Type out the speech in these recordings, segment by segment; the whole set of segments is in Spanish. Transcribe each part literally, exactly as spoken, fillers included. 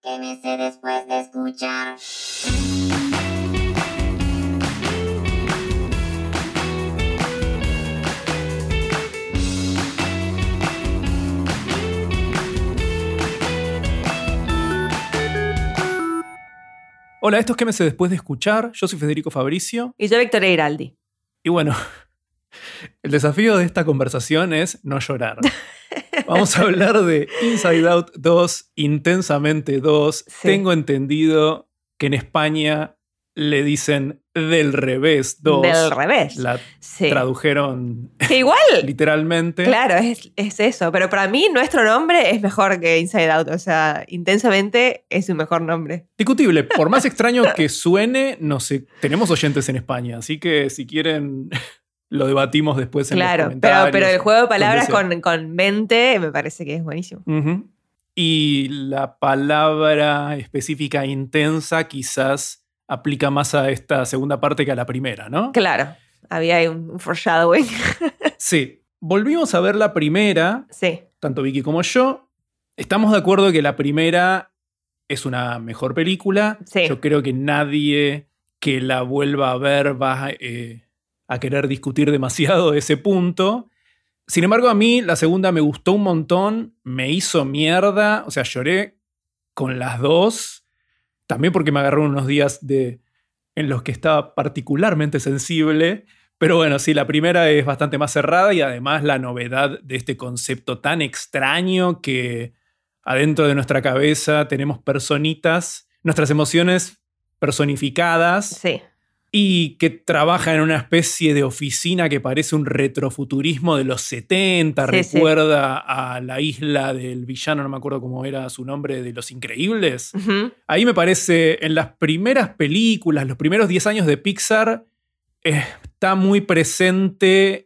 ¿Qué me sé después de escuchar? Hola, esto es ¿Qué me sé después de escuchar? Yo soy Federico Fabricio. Y yo, Victoria Giraldi. Y bueno, el desafío de esta conversación es no llorar. Vamos a hablar de Inside Out dos, Intensamente dos. Sí. Tengo entendido que en España le dicen Del Revés dos. Del Revés. La Sí. tradujeron Que igual, literalmente. claro, es, es eso. Pero para mí, nuestro nombre es mejor que Inside Out. O sea, Intensamente es su mejor nombre. Discutible. Por más extraño que suene, no sé, tenemos oyentes en España, así que si quieren lo debatimos después en los Claro, comentarios. pero, pero el juego de palabras donde sea. con, con mente me parece que es buenísimo. Ujú. Y la palabra específica intensa quizás aplica más a esta segunda parte que a la primera, ¿no? Claro, había ahí un, un foreshadowing. Sí. Volvimos a ver la primera, Sí, tanto Vicky como yo. Estamos de acuerdo que la primera es una mejor película. Sí. Yo creo que nadie que la vuelva a ver va eh, a querer discutir demasiado de ese punto. Sin embargo, a mí la segunda me gustó un montón, me hizo mierda, o sea, lloré con las dos, también porque me agarró unos días de, en los que estaba particularmente sensible, pero bueno, sí, la primera es bastante más cerrada y además la novedad de este concepto tan extraño que adentro de nuestra cabeza tenemos personitas, nuestras emociones personificadas. sí. Y que trabaja en una especie de oficina que parece un retrofuturismo de los setenta, Sí, sí. recuerda a la isla del villano, no me acuerdo cómo era su nombre, de Los Increíbles. Ujú. Ahí me parece, en las primeras películas, los primeros diez años de Pixar, eh, está muy presente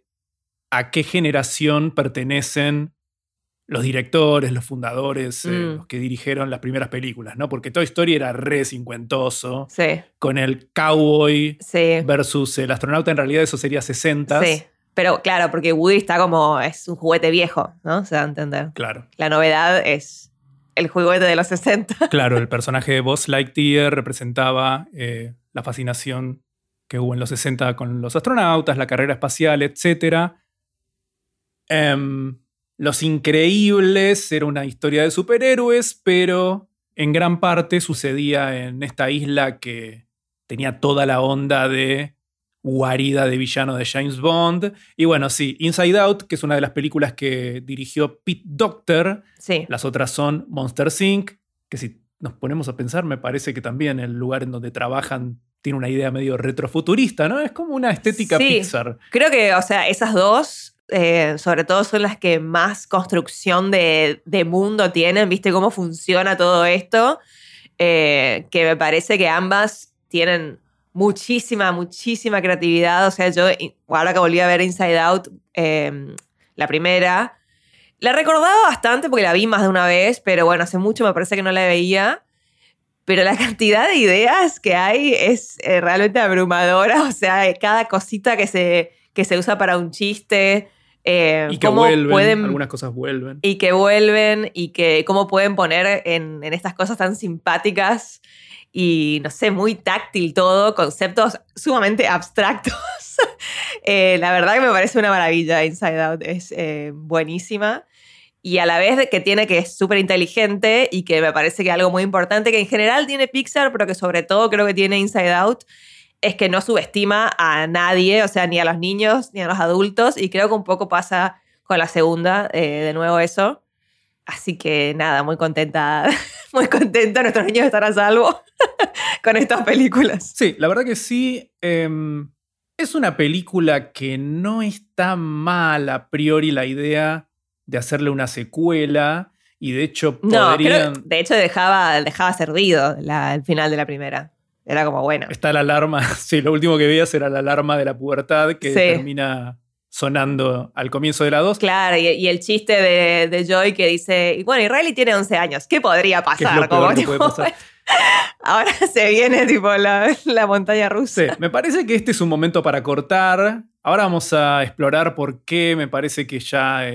a qué generación pertenecen los directores, los fundadores, eh, Mm. los que dirigieron las primeras películas, ¿no? Porque Toy Story era re cincuentoso, Sí, con el cowboy sí, versus el astronauta, en realidad eso sería sesenta. sí. Pero claro, porque Woody está como, es un juguete viejo, ¿no? Se da a entender. Claro, La novedad es el juguete de los sesenta. claro, el personaje de Buzz Lightyear representaba eh, la fascinación que hubo en los sesenta con los astronautas, la carrera espacial, etcétera. Em, Los Increíbles era una historia de superhéroes, pero en gran parte sucedía en esta isla que tenía toda la onda de guarida de villano de James Bond. Y bueno, sí, Inside Out, que es una de las películas que dirigió Pete Docter. Sí, Las otras son Monster incorporated, que si nos ponemos a pensar, me parece que también el lugar en donde trabajan tiene una idea medio retrofuturista, ¿no? Es como una estética Sí. Pixar. creo que, o sea, esas dos, eh, sobre todo, son las que más construcción de, de mundo tienen, ¿viste? Cómo funciona todo esto, eh, que me parece que ambas tienen muchísima, muchísima creatividad. O sea, yo, ahora que volví a ver Inside Out, eh, la primera, la recordaba bastante porque la vi más de una vez, pero bueno, hace mucho me parece que no la veía. Pero la cantidad de ideas que hay es eh, realmente abrumadora. O sea, cada cosita que se, que se usa para un chiste. Eh, Y que cómo vuelven, pueden, algunas cosas vuelven. y que vuelven y que cómo pueden poner en, en estas cosas tan simpáticas y, no sé, muy táctil todo, conceptos sumamente abstractos. eh, la verdad que me parece una maravilla Inside Out, es eh, buenísima. Y a la vez que tiene que es súper inteligente y que me parece que algo muy importante que en general tiene Pixar, pero que sobre todo creo que tiene Inside Out, es que no subestima a nadie, o sea, ni a los niños ni a los adultos, y creo que un poco pasa con la segunda, eh, de nuevo eso. Así que nada, muy contenta, muy contenta, nuestros niños están a salvo con estas películas. Sí, la verdad que sí. Eh, es una película que no está mal a priori la idea de hacerle una secuela. Y de hecho No, podrían... creo, de hecho dejaba, dejaba servido la, el final de la primera. Era como, bueno. Está la alarma. Sí, lo último que veías era la alarma de la pubertad que Sí. termina sonando al comienzo de la dos. Claro, y, y el chiste de, de Joy que dice, bueno, y Riley tiene once años, ¿qué podría Que es pasar? lo peor Como, que tipo, puede pasar. ahora se viene tipo la, la montaña rusa. Sí, me parece que este es un momento para cortar. Ahora vamos a explorar por qué me parece que ya eh,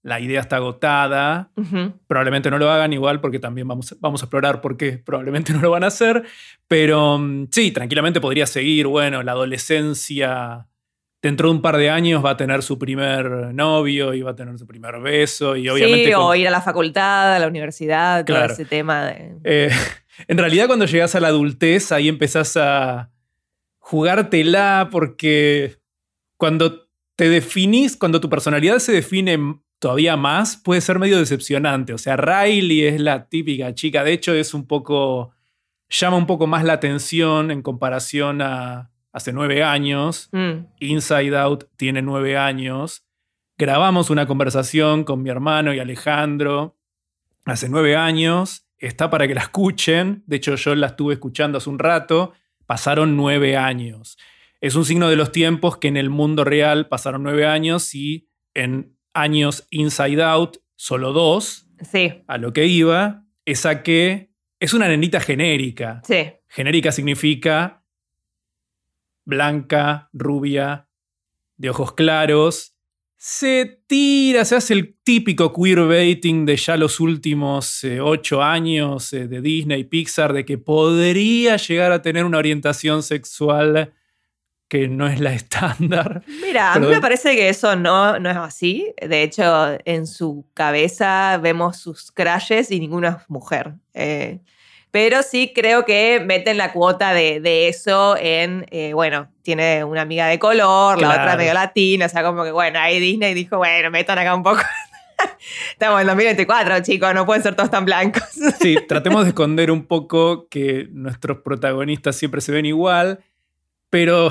la idea está agotada. Ujú. Probablemente no lo hagan igual porque también vamos, vamos a explorar por qué probablemente no lo van a hacer. Pero mm, sí, tranquilamente podría seguir. Bueno, la adolescencia dentro de un par de años va a tener su primer novio y va a tener su primer beso. Y obviamente Sí, con- o ir a la facultad, a la universidad, todo Claro. ese tema de... Eh, en realidad, cuando llegas a la adultez, ahí empezás a jugártela porque cuando te definís, cuando tu personalidad se define todavía más, puede ser medio decepcionante. O sea, Riley es la típica chica. De hecho, es un poco. Llama un poco más la atención en comparación a hace nueve años. Mm. Inside Out tiene nueve años. Grabamos una conversación con mi hermano y Alejandro hace nueve años. Está para que la escuchen. De hecho, yo la estuve escuchando hace un rato. Pasaron nueve años. Es un signo de los tiempos que en el mundo real pasaron nueve años y en años Inside Out solo dos. Sí, A lo que iba es a que es una nenita genérica. sí. Genérica significa blanca, rubia, de ojos claros. Se tira, se hace el típico queerbaiting de ya los últimos eh, ocho años eh, de Disney y Pixar, de que podría llegar a tener una orientación sexual que no es la estándar. Mira, a Pero- mí me parece que eso no, no es así. De hecho, en su cabeza vemos sus crushes y ninguno es mujer. Eh, pero sí creo que meten la cuota de, de eso en, eh, bueno, tiene una amiga de color, la Claro. otra medio latina, o sea, como que, bueno, ahí Disney dijo, bueno, metan acá un poco. Estamos en dos mil veinticuatro, chicos, no pueden ser todos tan blancos. Sí, tratemos de esconder un poco que nuestros protagonistas siempre se ven igual, pero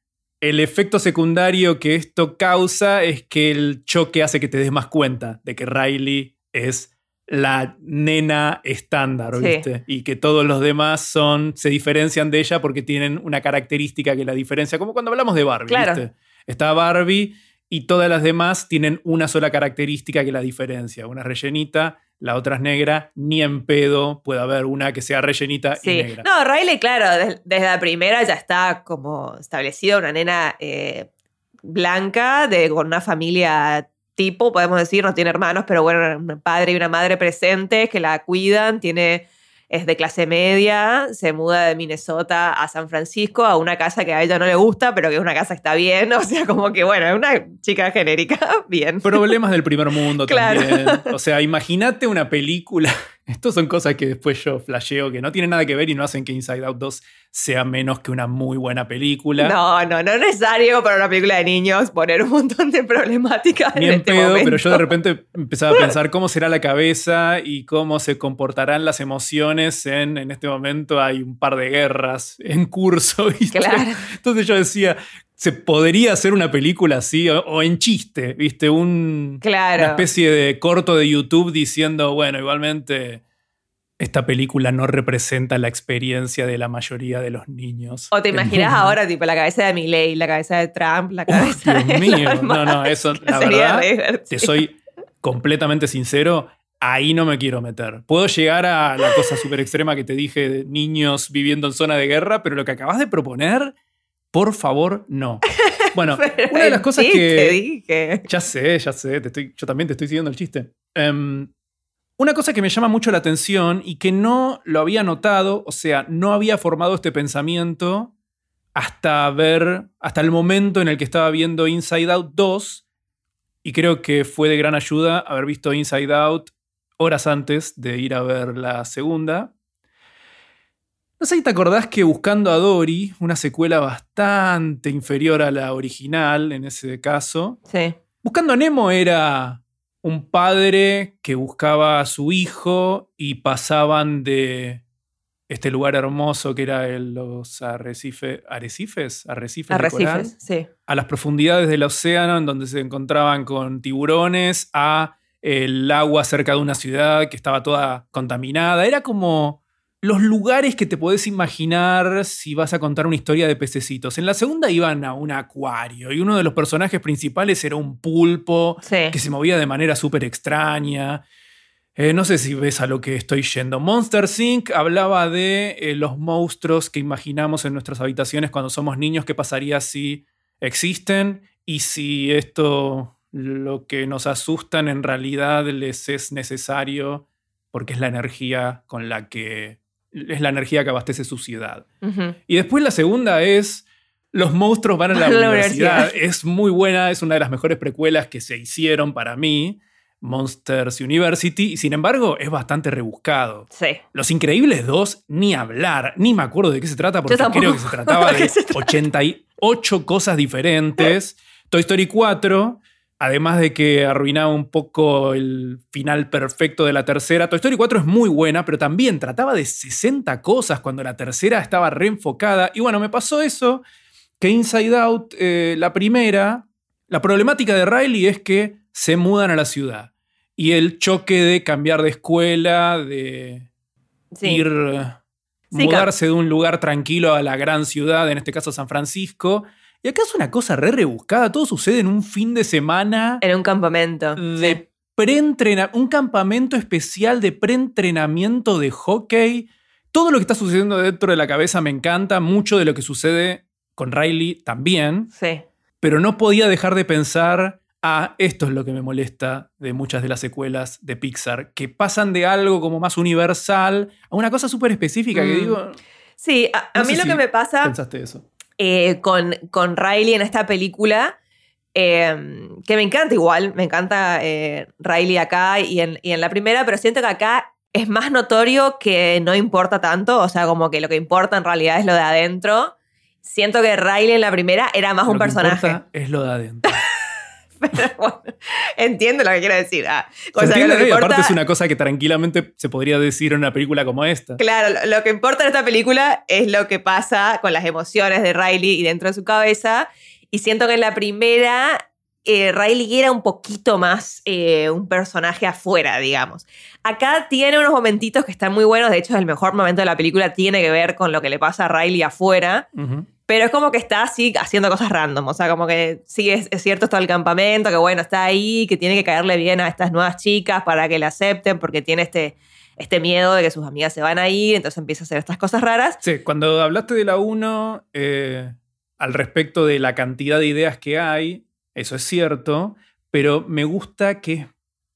el efecto secundario que esto causa es que el choque hace que te des más cuenta de que Riley es la nena estándar, Sí. ¿viste? Y que todos los demás son, se diferencian de ella porque tienen una característica que la diferencia, como cuando hablamos de Barbie, Claro. ¿viste? Está Barbie y todas las demás tienen una sola característica que la diferencia. Una es rellenita, la otra es negra, ni en pedo puede haber una que sea rellenita y Sí. negra. No, Riley, claro, des- desde la primera ya está como establecida una nena eh, blanca, de, con una familia tipo, podemos decir, no tiene hermanos, pero bueno, un padre y una madre presentes que la cuidan, tiene, es de clase media, se muda de Minnesota a San Francisco, a una casa que a ella no le gusta, pero que es una casa que está bien, o sea, como que bueno, es una chica genérica, bien. Problemas del primer mundo Claro. también. O sea, imagínate una película. Estos son cosas que después yo flasheo que no tienen nada que ver y no hacen que Inside Out dos sea menos que una muy buena película. No, no, no es necesario para una película de niños poner un montón de problemáticas Ni en en este pedo, momento. pero yo de repente empezaba a pensar cómo será la cabeza y cómo se comportarán las emociones en, en este momento hay un par de guerras en curso, ¿viste? Claro. Entonces yo decía, se podría hacer una película así o, o en chiste, ¿viste? Un, Claro. Una especie de corto de YouTube diciendo, bueno, igualmente esta película no representa la experiencia de la mayoría de los niños. O te del imaginas mundo. ahora, tipo, la cabeza de Milei, la cabeza de Trump, la Uf, cabeza Dios de mío. Elon No, no, Musk, eso, que la sería verdad, re divertido. te soy completamente sincero, ahí no me quiero meter. Puedo llegar a la cosa súper extrema que te dije de niños viviendo en zona de guerra, pero lo que acabas de proponer, por favor, no. Bueno, Pero una de las en cosas chiste, que... dije. Ya sé, ya sé, te estoy, yo también te estoy siguiendo el chiste. Em, una cosa que me llama mucho la atención y que no lo había notado, o sea, no había formado este pensamiento hasta ver, hasta el momento en el que estaba viendo Inside Out dos, y creo que fue de gran ayuda haber visto Inside Out horas antes de ir a ver la segunda. No sé si te acordás que Buscando a Dory, una secuela bastante inferior a la original en ese caso, Sí. Buscando a Nemo era un padre que buscaba a su hijo y pasaban de este lugar hermoso que era el- los arrecife, arrecifes, arrecifes, de coral, Arrecifes, sí. a las profundidades del océano en donde se encontraban con tiburones, a el agua cerca de una ciudad que estaba toda contaminada. Era como los lugares que te podés imaginar si vas a contar una historia de pececitos. En la segunda iban a un acuario y uno de los personajes principales era un pulpo Sí. que se movía de manera súper extraña. Eh, no sé si ves a lo que estoy yendo. Monster inc hablaba de eh, los monstruos que imaginamos en nuestras habitaciones cuando somos niños, qué pasaría si existen y si esto lo que nos asustan en realidad les es necesario porque es la energía con la que es la energía que abastece su ciudad. Ujú. Y después la segunda es los monstruos van a la, Van a la universidad. universidad. Es muy buena, es una de las mejores precuelas que se hicieron para mí, Monsters University, y sin embargo es bastante rebuscado. Sí. Los Increíbles dos, ni hablar, ni me acuerdo de qué se trata, porque tampoco. creo que se trataba ¿De qué de se trata? ochenta y ocho cosas diferentes. Toy Story cuatro, además de que arruinaba un poco el final perfecto de la tercera, Toy Story cuatro es muy buena, pero también trataba de sesenta cosas cuando la tercera estaba reenfocada. Y bueno, me pasó eso, que Inside Out, eh, la primera, la problemática de Riley es que se mudan a la ciudad. Y el choque de cambiar de escuela, de Sí. ir, Sí, mudarse de un lugar tranquilo a la gran ciudad, en este caso San Francisco. Y acá es una cosa re rebuscada, todo sucede en un fin de semana En un campamento. de Sí. preentrenamiento, un campamento especial de preentrenamiento de hockey. Todo lo que está sucediendo dentro de la cabeza me encanta, mucho de lo que sucede con Riley también, Sí. pero no podía dejar de pensar, ah, esto es lo que me molesta de muchas de las secuelas de Pixar, que pasan de algo como más universal a una cosa súper específica que Mm. digo, Sí, a, a No mí sé lo si que me pasa pensaste eso. eh, con, con Riley en esta película, eh, que me encanta igual, me encanta eh, Riley acá y en, y en la primera, pero siento que acá es más notorio que no importa tanto, o sea, como que lo que importa en realidad es lo de adentro. Siento que Riley en la primera era más Lo un que personaje. importa es lo de adentro. Pero bueno, entiendo lo que quiero decir. Ah, o Se sea, que entiende, lo que y aparte importa- es una cosa que tranquilamente se podría decir en una película como esta. Claro, lo, lo que importa en esta película es lo que pasa con las emociones de Riley y dentro de su cabeza. Y siento que en la primera, eh, Riley era un poquito más eh, un personaje afuera, digamos. Acá tiene unos momentitos que están muy buenos. De hecho, el mejor momento de la película tiene que ver con lo que le pasa a Riley afuera. Ujú. Pero es como que está así haciendo cosas random. O sea, como que sí, es, es cierto esto del campamento, que bueno, está ahí, que tiene que caerle bien a estas nuevas chicas para que la acepten, porque tiene este, este miedo de que sus amigas se van a ir, entonces empieza a hacer estas cosas raras. Sí, cuando hablaste de la uno, eh, al respecto de la cantidad de ideas que hay, eso es cierto, pero me gusta que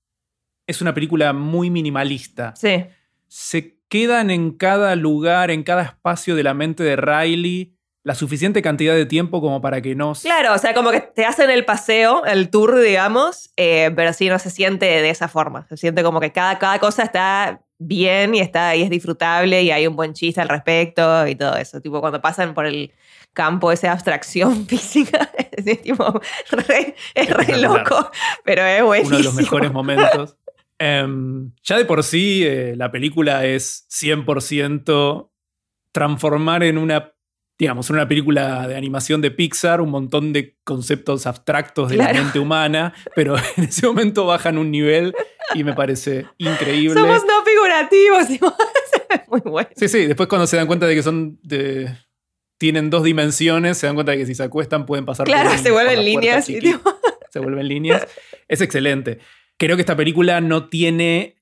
es una película muy minimalista. Sí, Se quedan en cada lugar, en cada espacio de la mente de Riley, la suficiente cantidad de tiempo como para que no... claro, o sea, como que te hacen el paseo, el tour, digamos, eh, pero sí no se siente de esa forma. Se siente como que cada, cada cosa está bien y, está, y es disfrutable y hay un buen chiste al respecto y todo eso. Tipo, cuando pasan por el campo esa abstracción física, es, tipo, re, es re Espectacular. loco, pero es buenísimo. Uno de los mejores momentos. Em, ya de por sí, eh, la película es cien por ciento transformar en una, digamos, en una película de animación de Pixar un montón de conceptos abstractos de Claro. la mente humana, pero en ese momento bajan un nivel y me parece increíble. Somos no figurativos. Tipo, es muy bueno. Sí, sí, después cuando se dan cuenta de que son de... tienen dos dimensiones, se dan cuenta de que si se acuestan pueden pasar Claro, por un- se vuelven por la puerta líneas y chiquita. tipo, Se vuelven líneas. Es excelente. Creo que esta película no tiene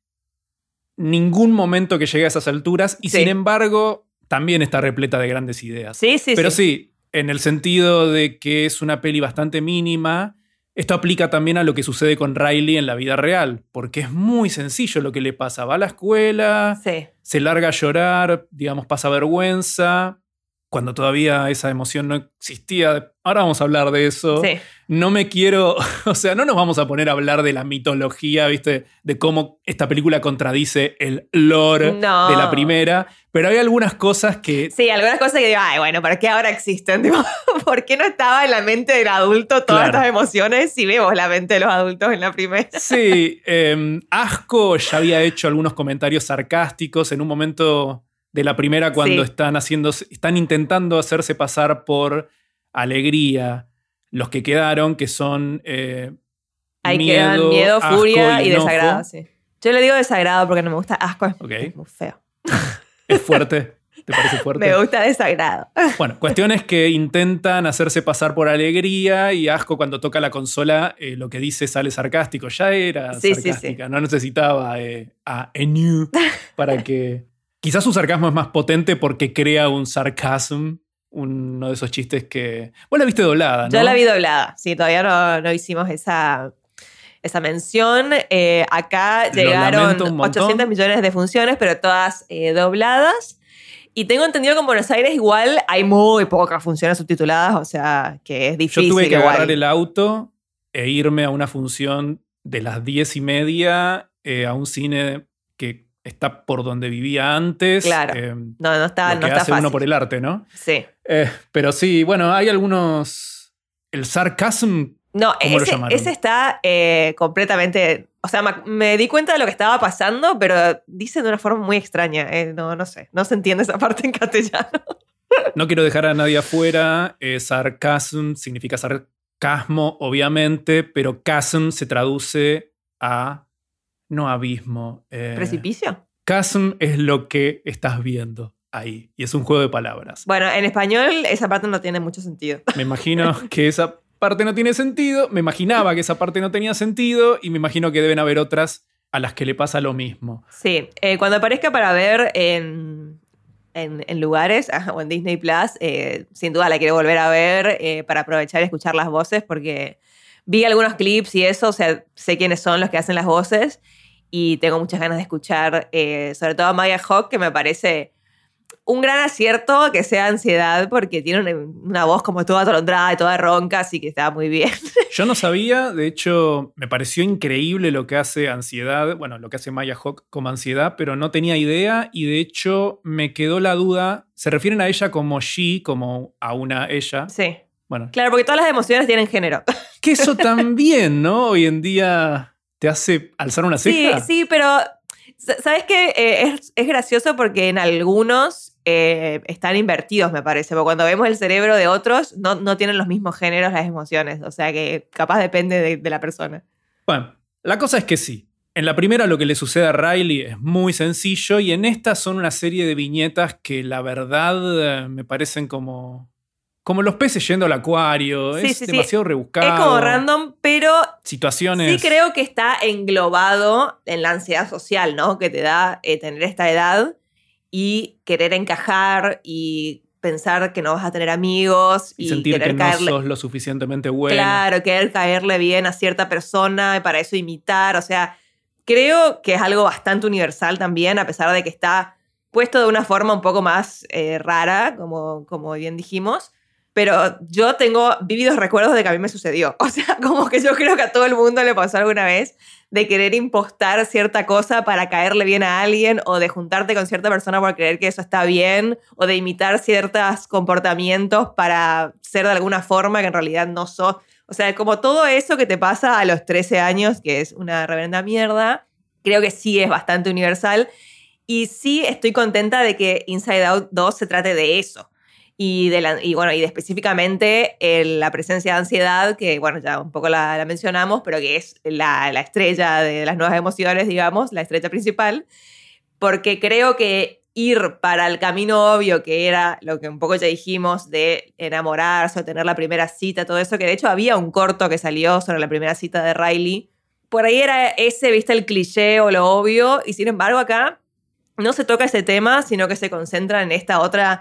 ningún momento que llegue a esas alturas y Sí. sin embargo también está repleta de grandes ideas. sí, sí, Pero sí. sí, en el sentido de que es una peli bastante mínima, esto aplica también a lo que sucede con Riley en la vida real, porque es muy sencillo lo que le pasa. Va a la escuela, Sí. se larga a llorar, digamos, pasa vergüenza, cuando todavía esa emoción no existía. Ahora vamos a hablar de eso. Sí. No me quiero, o sea, no nos vamos a poner a hablar de la mitología, ¿viste? De cómo esta película contradice el lore No. de la primera, pero hay algunas cosas que... Sí, algunas cosas que digo, ay, bueno, ¿para qué ahora existen? Tipo, ¿por qué no estaba en la mente del adulto todas Claro. estas emociones si vemos la mente de los adultos en la primera? Sí, eh, Asco ya había hecho algunos comentarios sarcásticos en un momento de la primera cuando Sí. están haciendo, están intentando hacerse pasar por alegría los que quedaron, que son eh, Ahí miedo, quedan miedo, asco furia y, enojo. desagrado, sí. Yo le digo desagrado porque no me gusta asco, es, Ok. es muy feo. Es fuerte. ¿Te parece fuerte? Me gusta desagrado. Bueno, cuestión es que intentan hacerse pasar por alegría y Asco cuando toca la consola eh, lo que dice sale sarcástico. Ya era Sí, sí, sarcástica, no necesitaba eh, a Enu para que... Quizás su sarcasmo es más potente porque crea un sarcasm, uno de esos chistes que... Vos la viste doblada, ¿no? Yo la vi doblada, sí, todavía no, no hicimos esa, esa mención. Eh, acá Lo llegaron lamento un montón. ochocientos millones de funciones, pero todas eh, dobladas. Y tengo entendido que en Buenos Aires igual hay muy pocas funciones subtituladas, o sea, que es difícil. Yo tuve que igual. agarrar el auto e irme a una función de las diez y media eh, a un cine que está por donde vivía antes. Claro. Eh, No, no está, lo no que está hace fácil. uno por el arte, ¿no? Sí. Eh, pero sí, bueno, hay algunos... El sarcasm, No, ¿cómo lo ese, llamaron? ese está eh, completamente... O sea, me, me di cuenta de lo que estaba pasando, pero dice de una forma muy extraña. Eh, no, no sé. No se entiende esa parte en castellano. No quiero dejar a nadie afuera. Eh, sarcasm significa sarcasmo, obviamente, pero chasm se traduce a... No abismo. Eh, ¿Precipicio? chasm es lo que estás viendo ahí. Y es un juego de palabras. Bueno, en español esa parte no tiene mucho sentido. Me imagino que esa parte no tiene sentido. Me imaginaba que esa parte no tenía sentido. Y me imagino que deben haber otras a las que le pasa lo mismo. Sí, eh, cuando aparezca para ver en, en, en lugares o en Disney Plus, eh, sin duda la quiero volver a ver eh, para aprovechar y escuchar las voces, porque vi algunos clips y eso, o sea, sé quiénes son los que hacen las voces y tengo muchas ganas de escuchar, eh, sobre todo a Maya Hawke, que me parece un gran acierto que sea Ansiedad, porque tiene una, una voz como toda atolondrada y toda ronca, así que está muy bien. Yo no sabía, de hecho, me pareció increíble lo que hace Ansiedad, bueno, lo que hace Maya Hawke como Ansiedad, pero no tenía idea y de hecho me quedó la duda. ¿Se refieren a ella como she, como a una ella? Sí. Bueno, Claro, porque todas las emociones tienen género. que eso también, ¿no? Hoy en día te hace alzar una Sí, ceja. sí, pero ¿sabes qué? Eh, es, es gracioso porque en algunos eh, están invertidos, me parece. Porque cuando vemos el cerebro de otros, no, no tienen los mismos géneros las emociones. O sea que capaz depende de, de la persona. Bueno, la cosa es que sí. En la primera lo que le sucede a Riley es muy sencillo y en esta son una serie de viñetas que la verdad eh, me parecen como... Como los peces yendo al acuario. Sí, es sí, sí. demasiado rebuscado. Es como random, pero Situaciones... sí creo que está englobado en la ansiedad social, ¿no? Que te da eh, tener esta edad y querer encajar y pensar que no vas a tener amigos Y y, sentir querer que no caerle. sos lo suficientemente bueno. Claro, querer caerle bien a cierta persona y para eso imitar. O sea, creo que es algo bastante universal también, a pesar de que está puesto de una forma un poco más eh, rara, como, como bien dijimos. Pero yo tengo vívidos recuerdos de que a mí me sucedió. O sea, como que yo creo que a todo el mundo le pasó alguna vez de querer impostar cierta cosa para caerle bien a alguien o de juntarte con cierta persona por creer que eso está bien o de imitar ciertos comportamientos para ser de alguna forma que en realidad no sos. O sea, como todo eso que te pasa a los trece años, que es una reverenda mierda, creo que sí es bastante universal. Y sí estoy contenta de que Inside Out dos se trate de eso. Y, de la, y bueno, y de específicamente eh, la presencia de ansiedad, que bueno, ya un poco la, la mencionamos, pero que es la, la estrella de las nuevas emociones, digamos, la estrella principal, porque creo que ir para el camino obvio, que era lo que un poco ya dijimos, de enamorarse o tener la primera cita, todo eso, que de hecho había un corto que salió sobre la primera cita de Riley, por ahí era ese, viste, el cliché o lo obvio, y sin embargo acá no se toca ese tema, sino que se concentra en esta otra...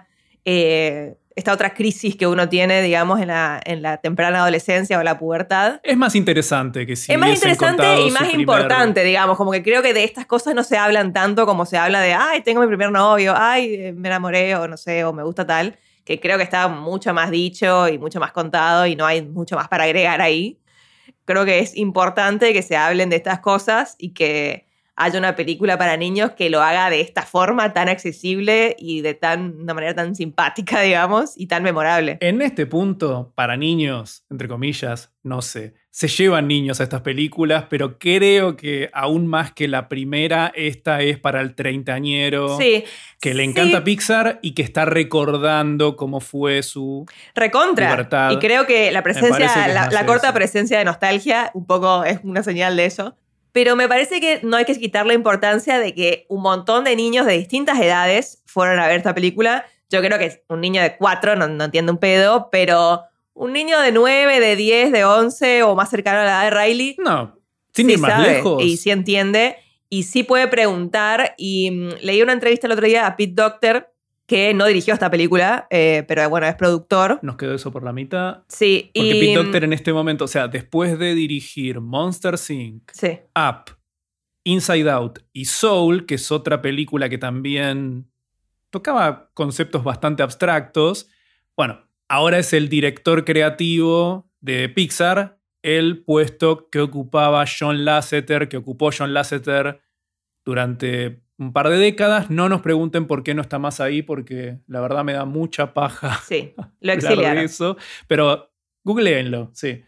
Eh, esta otra crisis que uno tiene, digamos, en la, en la temprana adolescencia o la pubertad. Es más interesante que si es más hubiesen interesante contado y más su primer- importante, digamos, como que creo que de estas cosas no se hablan tanto como se habla de, ay, tengo mi primer novio, ay, me enamoré, o no sé, o me gusta tal, que creo que está mucho más dicho y mucho más contado y no hay mucho más para agregar ahí. Creo que es importante que se hablen de estas cosas y que haya una película para niños que lo haga de esta forma tan accesible y de tan, una manera tan simpática, digamos, y tan memorable. En este punto, para niños, entre comillas, no sé, se llevan niños a estas películas, pero creo que aún más que la primera, esta es para el treintañero Sí. que le sí, encanta Pixar y que está recordando cómo fue su... Recontra. Libertad. Y creo que la parece presencia, que es la, más la corta eso. presencia de nostalgia, un poco es una señal de eso. Pero me parece que no hay que quitar la importancia de que un montón de niños de distintas edades fueron a ver esta película. Yo creo que un niño de cuatro no, no entiende un pedo, pero un niño de nueve, de diez, de once o más cercano a la edad de Riley, No, sin sí ir más sabe lejos. y sí entiende y sí puede preguntar. Y mm, leí una entrevista el otro día a Pete Docter, que no dirigió esta película, eh, pero bueno, es productor. Nos quedó eso por la mitad. Sí, Porque y... Pete Docter en este momento, o sea, después de dirigir Monsters incorporated, Sí. Up, Inside Out y Soul, que es otra película que también tocaba conceptos bastante abstractos, bueno, ahora es el director creativo de Pixar, el puesto que ocupaba John Lasseter, que ocupó John Lasseter durante un par de décadas. No nos pregunten por qué no está más ahí, porque la verdad me da mucha paja Sí, lo hablar de exiliaron. eso. Pero googleenlo, sí.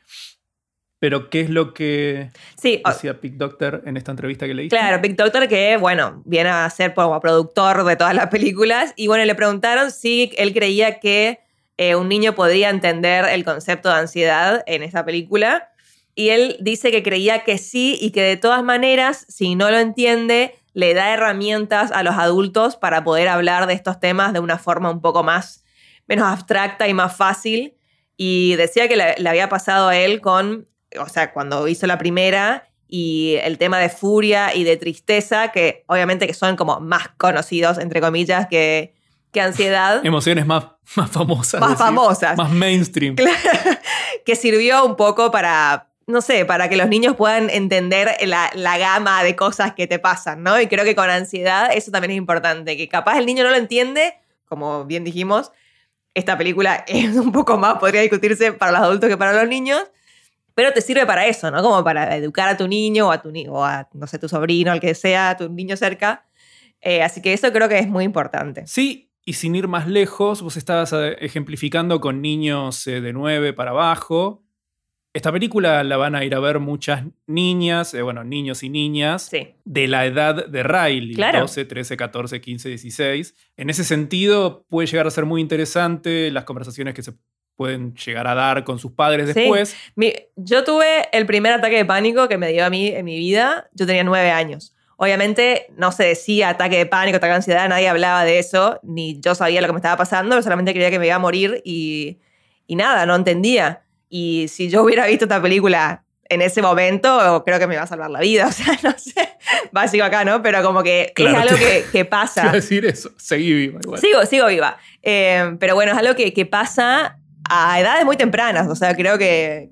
Pero ¿qué es lo que Sí, o- decía Pete Docter en esta entrevista que leíste? claro, Pete Docter, que bueno, viene a ser como productor de todas las películas. Y bueno, le preguntaron si él creía que eh, un niño podría entender el concepto de ansiedad en esa película. Y él dice que creía que sí y que de todas maneras, si no lo entiende, le da herramientas a los adultos para poder hablar de estos temas de una forma un poco más, menos abstracta y más fácil. Y decía que le, le había pasado a él con, o sea, cuando hizo la primera y el tema de furia y de tristeza, que obviamente que son como más conocidos, entre comillas, que, que ansiedad. Emociones más, más famosas. Más decís. famosas. Más mainstream. Que sirvió un poco para, no sé, para que los niños puedan entender la, la gama de cosas que te pasan, ¿no? Y creo que con ansiedad eso también es importante, que capaz el niño no lo entiende, como bien dijimos, esta película es un poco más, podría discutirse para los adultos que para los niños, pero te sirve para eso, ¿no? Como para educar a tu niño o a tu, ni- o a, no sé, tu sobrino, al que sea, a tu niño cerca. Eh, así que eso creo que es muy importante. Sí, y sin ir más lejos, vos estabas eh, ejemplificando con niños eh, de nueve para abajo. Esta película la van a ir a ver muchas niñas, eh, bueno, niños y niñas, Sí. de la edad de Riley, Claro. doce, trece, catorce, quince, dieciséis. En ese sentido, puede llegar a ser muy interesante las conversaciones que se pueden llegar a dar con sus padres Sí. después. Mi- yo tuve el primer ataque de pánico que me dio a mí en mi vida. Yo tenía nueve años. Obviamente no se decía ataque de pánico, ataque de ansiedad, nadie hablaba de eso, ni yo sabía lo que me estaba pasando, solamente creía que me iba a morir y, y nada, no entendía. Y si yo hubiera visto esta película en ese momento, creo que me iba a salvar la vida. O sea, no sé, básico acá, ¿no? Pero como que Claro, es algo te- que, que Te iba a pasa. decir eso, seguí viva igual. Sigo, sigo viva. Eh, pero bueno, es algo que, que pasa a edades muy tempranas. O sea, creo que,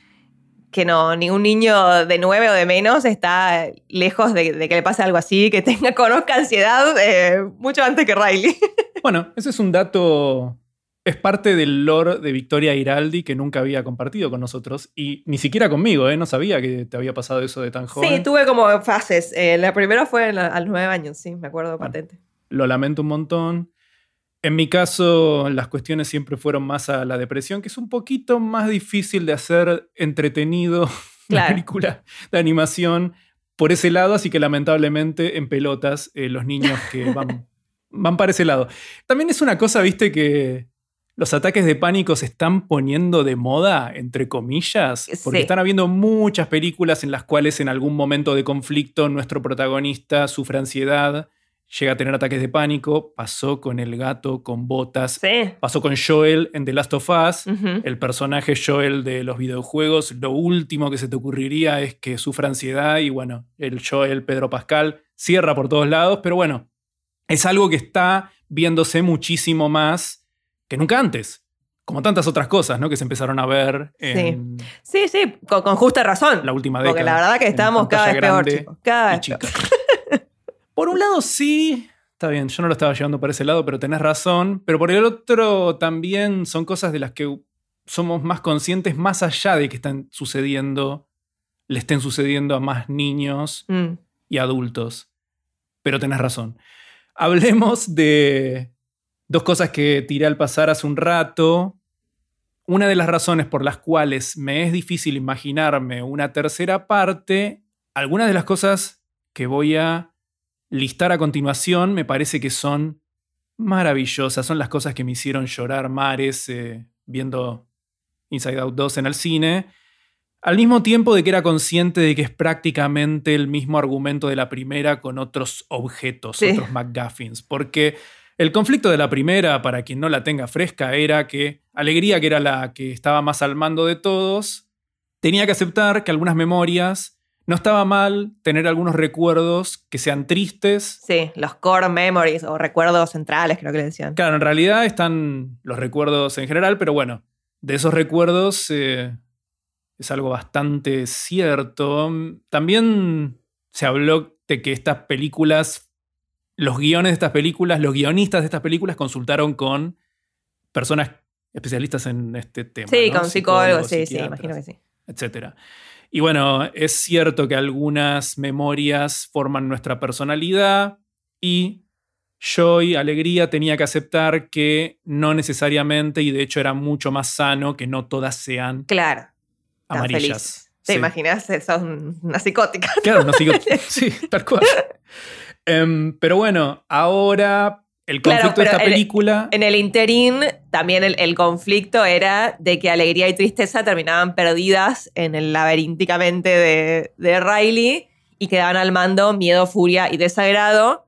que no, ningún niño de nueve o de menos está lejos de, de que le pase algo así, que tenga, conozca ansiedad eh, mucho antes que Riley. Bueno, ese es un dato, es parte del lore de Victoria Giraldi que nunca había compartido con nosotros y ni siquiera conmigo, ¿eh? No sabía que te había pasado eso de tan joven. Sí, tuve como fases. Eh, la primera fue en la- a los nueve años, sí, me acuerdo Bueno. patente. Lo lamento un montón. En mi caso, las cuestiones siempre fueron más a la depresión, que es un poquito más difícil de hacer entretenido una Claro. película de animación por ese lado, así que lamentablemente en pelotas eh, los niños que van, van para ese lado. También es una cosa, viste, que los ataques de pánico se están poniendo de moda, entre comillas, porque Sí. están habiendo muchas películas en las cuales en algún momento de conflicto nuestro protagonista sufre ansiedad, llega a tener ataques de pánico. Pasó con el gato con botas. Sí. Pasó con Joel en The Last of Us. Ujú. El personaje Joel de los videojuegos, lo último que se te ocurriría es que sufra ansiedad y bueno, el Joel Pedro Pascal cierra por todos lados, pero bueno, es algo que está viéndose muchísimo más que nunca antes. Como tantas otras cosas, ¿no? Que se empezaron a ver en Sí, sí, con, con justa razón. la última década. Porque la verdad que en estamos cada vez pantalla peor, grande chicos. Cada y vez peor. chica. Por un lado, sí, está bien, yo no lo estaba llevando por ese lado, pero tenés razón. Pero por el otro, también son cosas de las que somos más conscientes, más allá de que están sucediendo, le estén sucediendo a más niños Mm. y adultos. Pero tenés razón. Hablemos de dos cosas que tiré al pasar hace un rato. Una de las razones por las cuales me es difícil imaginarme una tercera parte, algunas de las cosas que voy a listar a continuación me parece que son maravillosas. Son las cosas que me hicieron llorar mares eh, viendo Inside Out dos en el cine. Al mismo tiempo de que era consciente de que es prácticamente el mismo argumento de la primera con otros objetos, Sí. otros MacGuffins. Porque el conflicto de la primera, para quien no la tenga fresca, era que Alegría, que era la que estaba más al mando de todos, tenía que aceptar que algunas memorias no estaba mal tener algunos recuerdos que sean tristes. Sí, los core memories o recuerdos centrales, creo que le decían. Claro, en realidad están los recuerdos en general, pero bueno, de esos recuerdos eh, es algo bastante cierto. También se habló de que estas películas, los guiones de estas películas, los guionistas de estas películas consultaron con personas especialistas en este tema. Sí, ¿no? con psicólogos, sí, sí, imagino que sí. Etcétera. Y bueno, es cierto que algunas memorias forman nuestra personalidad y Joy, Alegría, tenía que aceptar que no necesariamente, y de hecho era mucho más sano que no todas sean claro, amarillas. ¿Te sí. imaginas? Son una psicótica. Claro, una psicótica. Sí, tal cual. um, pero bueno, ahora el conflicto claro, de esta en, película... En el interín, también el, el conflicto era de que alegría y tristeza terminaban perdidas en el laberínticamente de, de Riley y quedaban al mando miedo, furia y desagrado.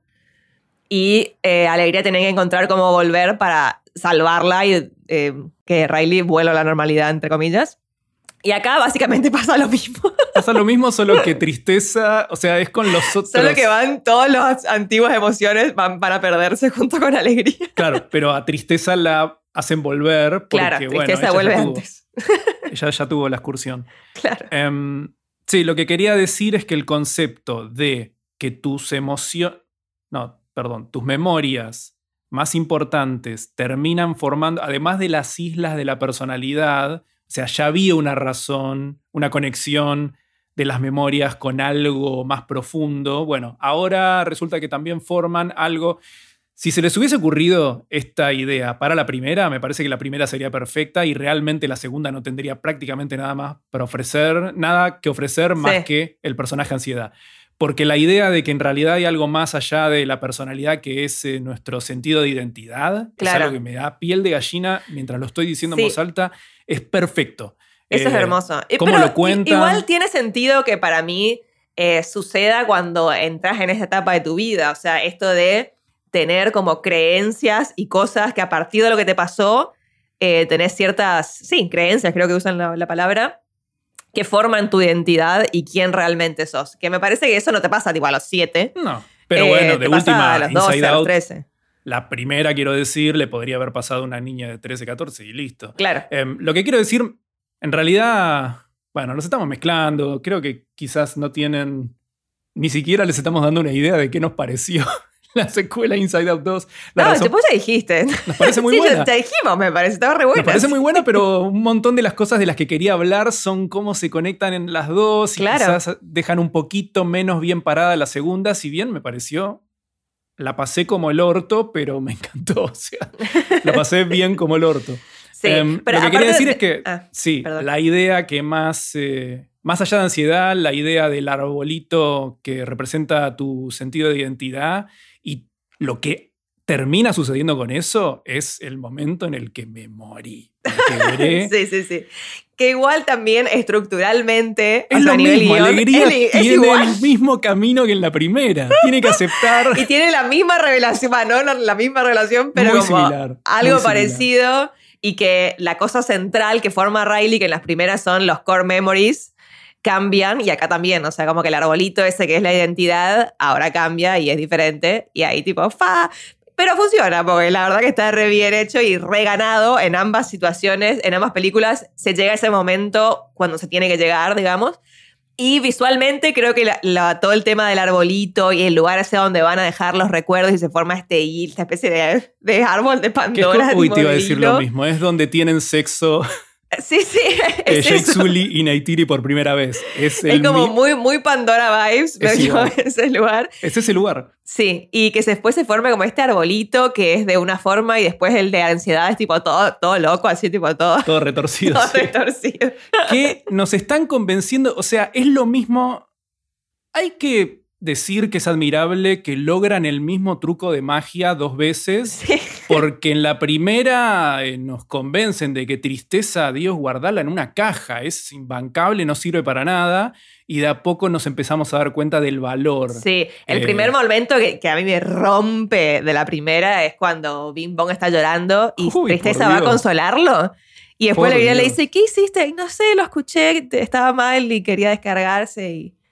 Y eh, alegría tenía que encontrar cómo volver para salvarla y eh, que Riley vuelva a la normalidad, entre comillas. Y acá básicamente pasa lo mismo. Pasa lo mismo, solo que tristeza, o sea, es con los otros... Solo que van todas las antiguas emociones, van para perderse junto con alegría. Claro, pero a tristeza la hacen volver porque, claro, tristeza bueno, vuelve ella ya antes. Tuvo, ella ya tuvo la excursión. Claro. Um, sí, lo que quería decir es que el concepto de que tus emociones... No, perdón, tus memorias más importantes terminan formando, además de las islas de la personalidad... O sea, ya había una razón, una conexión de las memorias con algo más profundo. Bueno, ahora resulta que también forman algo... Si se les hubiese ocurrido esta idea para la primera, me parece que la primera sería perfecta y realmente la segunda no tendría prácticamente nada más para ofrecer, nada que ofrecer más sí. que el personaje ansiedad. Porque la idea de que en realidad hay algo más allá de la personalidad que es eh, nuestro sentido de identidad, claro. es algo que me da piel de gallina mientras lo estoy diciendo sí. en voz alta, es perfecto. Eso eh, es hermoso. ¿Cómo Pero lo cuentan? Igual tiene sentido que para mí eh, suceda cuando entras en esa etapa de tu vida. O sea, esto de tener como creencias y cosas que a partir de lo que te pasó, eh, tenés ciertas, sí, creencias, creo que usan la, la palabra, que forman tu identidad y quién realmente sos. Que me parece que eso no te pasa tipo a los siete. No, pero eh, bueno, de te última, pasa a los doce, Inside a los Out, trece. La primera, quiero decir, le podría haber pasado a una niña de trece, catorce y listo. Claro. Eh, lo que quiero decir, en realidad, bueno, nos estamos mezclando. Creo que quizás no tienen, ni siquiera les estamos dando una idea de qué nos pareció la secuela Inside Out dos. La no, razón, después ya dijiste. Nos parece muy sí, buena. Ya te dijimos, me parece, estaba re buena. Nos parece muy buena, pero un montón de las cosas de las que quería hablar son cómo se conectan en las dos y claro. quizás dejan un poquito menos bien parada la segunda, si bien me pareció... La pasé como el orto, pero me encantó. O sea, la pasé bien como el orto. Sí, um, pero lo que quería decir de... es que, ah, sí, perdón. la idea que más, eh, más allá de ansiedad, la idea del arbolito que representa tu sentido de identidad y lo que termina sucediendo con eso es el momento en el que me morí. Me quebré. sí, sí, sí. Que igual también estructuralmente es o sea, lo a nivel mismo, guión, Alegría es, es tiene igual. el mismo camino que en la primera. Tiene que aceptar. Y tiene la misma revelación, bueno, no la misma relación, pero Muy como similar, algo muy parecido. Y que la cosa central que forma Riley, que en las primeras son los core memories, cambian. Y acá también, o sea, como que el arbolito ese que es la identidad, ahora cambia y es diferente. Y ahí tipo, fa... Pero funciona, porque la verdad que está re bien hecho y re ganado en ambas situaciones, en ambas películas. Se llega a ese momento cuando se tiene que llegar, digamos. Y visualmente creo que la, la, todo el tema del arbolito y el lugar hacia donde van a dejar los recuerdos y se forma este hil, esta especie de, de árbol de Pandora. Uy, te iba a de decir hilo. lo mismo. Es donde tienen sexo Sí, sí. eh, Es, Jake eso. Sully y Neytiri por primera vez. Es, el Es como mi- muy, muy Pandora vibes, Es me igual. ese lugar. es ese lugar. Sí, y que después se forme como este arbolito que es de una forma y después el de ansiedad es tipo todo, todo loco, así tipo todo, Todo retorcido. todo sí. retorcido. Que nos están convenciendo. O sea, es lo mismo. Hay que decir que es admirable que logran el mismo truco de magia dos veces. Sí. Porque en la primera eh, nos convencen de que tristeza, Dios, guardarla en una caja. Es imbancable, no sirve para nada. Y de a poco nos empezamos a dar cuenta del valor. Sí, el Eh, primer momento que, que a mí me rompe de la primera es cuando Bing Bong está llorando y Uy, Tristeza por va a Dios. consolarlo. Y después Por la vida le Dios. dice, ¿qué hiciste? Y no sé, lo escuché, estaba mal y quería descargarse. Y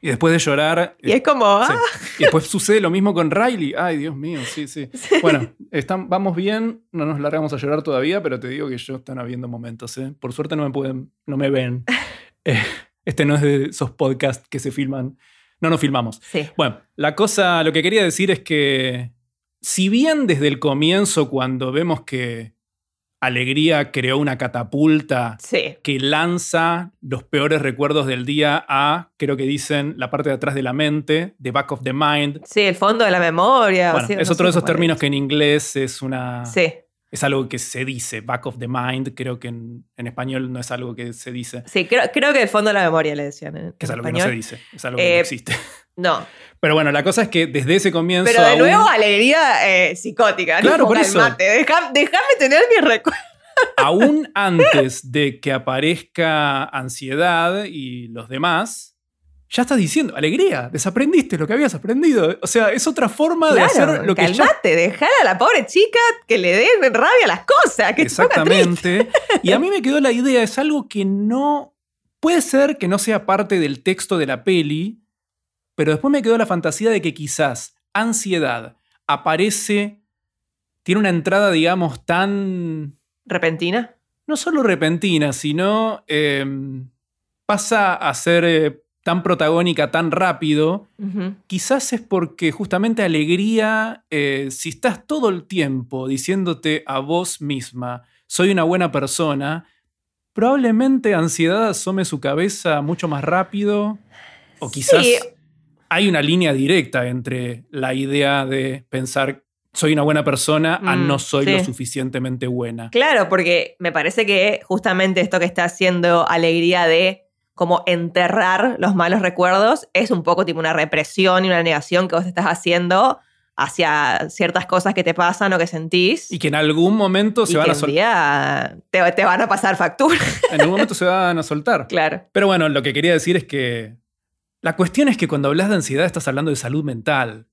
Y después de llorar... Y es como... sí. ¡ah! Y después sucede lo mismo con Riley. Ay, Dios mío, sí, sí. Sí. Bueno, están, vamos bien, no nos largamos a llorar todavía, pero te digo que yo están habiendo momentos, ¿eh? Por suerte no me pueden, no me ven. Eh, este no es de esos podcasts que se filman. No nos filmamos. Sí. Bueno, la cosa, lo que quería decir es que si bien desde el comienzo, cuando vemos que Alegría creó una catapulta Sí. que lanza los peores recuerdos del día a, creo que dicen, la parte de atrás de la mente, the back of the mind. Sí, el fondo de la memoria. Bueno, o sí, es no otro de sé esos cómo le términos que dicen. en inglés es una... Sí. Es algo que se dice, back of the mind. Creo que en, en español no es algo que se dice. Sí, creo, creo que el fondo de la memoria le decían en, Que es en algo que español. no se dice. Es algo que Eh, no existe. No. Pero bueno, la cosa es que desde ese comienzo... Pero de aún- nuevo, alegría eh, psicótica. Claro, tipo, por eso. calmate, deja- Déjame tener mis recuerdos. aún antes de que aparezca ansiedad y los demás, ya estás diciendo, alegría, desaprendiste lo que habías aprendido. O sea, es otra forma de hacer lo que ya... calmate, dejar a la pobre chica que le den rabia a las cosas, que se ponga triste. Exactamente. Y a mí me quedó la idea, es algo que no... Puede ser que no sea parte del texto de la peli, pero después me quedó la fantasía de que quizás ansiedad aparece, tiene una entrada, digamos, tan... ¿Repentina? no solo repentina, sino eh, pasa a ser eh, tan protagónica tan rápido. Ujú. Quizás es porque justamente alegría, eh, si estás todo el tiempo diciéndote a vos misma, soy una buena persona, probablemente ansiedad asome su cabeza mucho más rápido. O quizás Sí. hay una línea directa entre la idea de pensar soy una buena persona a Mm, no soy sí. lo suficientemente buena. Claro, porque me parece que justamente esto que está haciendo Alegría de como enterrar los malos recuerdos es un poco tipo una represión y una negación que vos estás haciendo hacia ciertas cosas que te pasan o que sentís. Y que en algún momento se y van que a un soltar. día te, te van a pasar factura. En algún momento se van a soltar. Claro. Pero bueno, lo que quería decir es que la cuestión es que cuando hablas de ansiedad estás hablando de salud mental.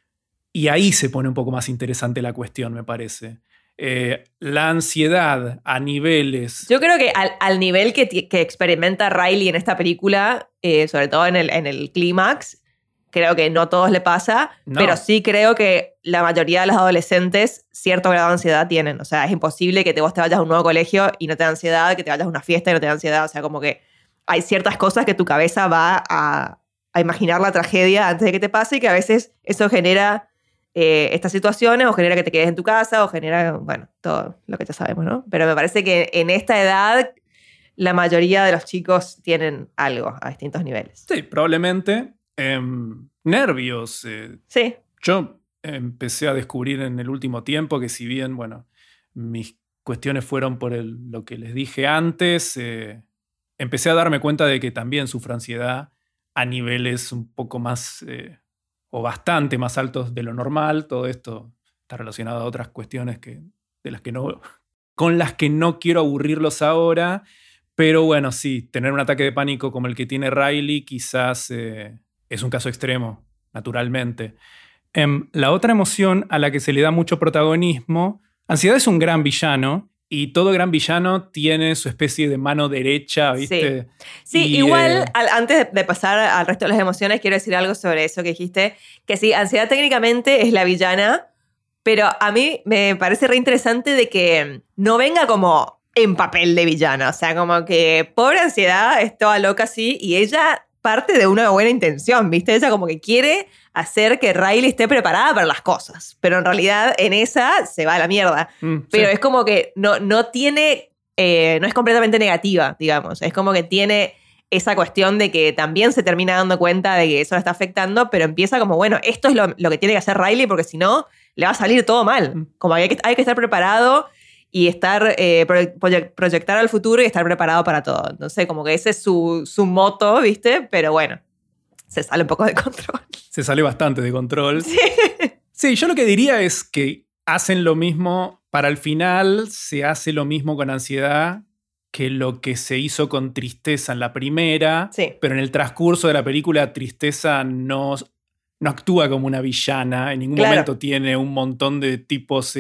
Y ahí se pone un poco más interesante la cuestión, me parece. Eh, la ansiedad a niveles... Yo creo que al, al nivel que, ti- que experimenta Riley en esta película, eh, sobre todo en el, en el clímax, creo que no a todos le pasa, No. pero sí creo que la mayoría de los adolescentes cierto grado de ansiedad tienen. O sea, es imposible que te, vos te vayas a un nuevo colegio y no te da ansiedad, que te vayas a una fiesta y no te da ansiedad. O sea, como que hay ciertas cosas que tu cabeza va a, a imaginar la tragedia antes de que te pase y que a veces eso genera... Eh, estas situaciones o genera que te quedes en tu casa o genera, bueno, todo lo que ya sabemos, ¿no? Pero me parece que en esta edad la mayoría de los chicos tienen algo a distintos niveles. Sí, probablemente. em, nervios. eh, Sí, Yo empecé a descubrir en el último tiempo que si bien, bueno, mis cuestiones fueron por el- lo que les dije antes, eh, empecé a darme cuenta de que también sufro ansiedad a niveles un poco más, eh, o bastante más altos de lo normal. Todo esto está relacionado a otras cuestiones que, de las que no, con las que no quiero aburrirlos ahora. Pero bueno, sí, tener un ataque de pánico como el que tiene Riley quizás eh, es un caso extremo, naturalmente. Em, la otra emoción a la que se le da mucho protagonismo, ansiedad es un gran villano y todo gran villano tiene su especie de mano derecha, ¿viste? sí, Y, igual eh, al- antes de, de pasar al resto de las emociones quiero decir algo sobre eso que dijiste, que sí, ansiedad técnicamente es la villana, pero a mí me parece re interesante de que no venga como en papel de villana, o sea, como que pobre ansiedad es toda loca así y ella parte de una buena intención, ¿viste? Ella como que quiere hacer que Riley esté preparada para las cosas, pero en realidad en esa se va a la mierda. mm, Pero sí. es como que no, no tiene, eh, no es completamente negativa, digamos. Es como que tiene esa cuestión de que también se termina dando cuenta de que eso la está afectando, pero empieza como, bueno, esto es lo, lo que tiene que hacer Riley porque si no, le va a salir todo mal. Mm. Como que hay que, hay que estar preparado y estar, eh, proye- proye- proyectar al futuro y estar preparado para todo. Entonces, como que ese es su, su moto, ¿viste? Pero bueno, se sale un poco de control. Se sale bastante de control. Sí. Sí, yo lo que diría es que hacen lo mismo, para el final se hace lo mismo con ansiedad que lo que se hizo con tristeza en la primera, Sí. pero en el transcurso de la película tristeza no, no actúa como una villana, en ningún Claro. momento tiene un montón de tipos es-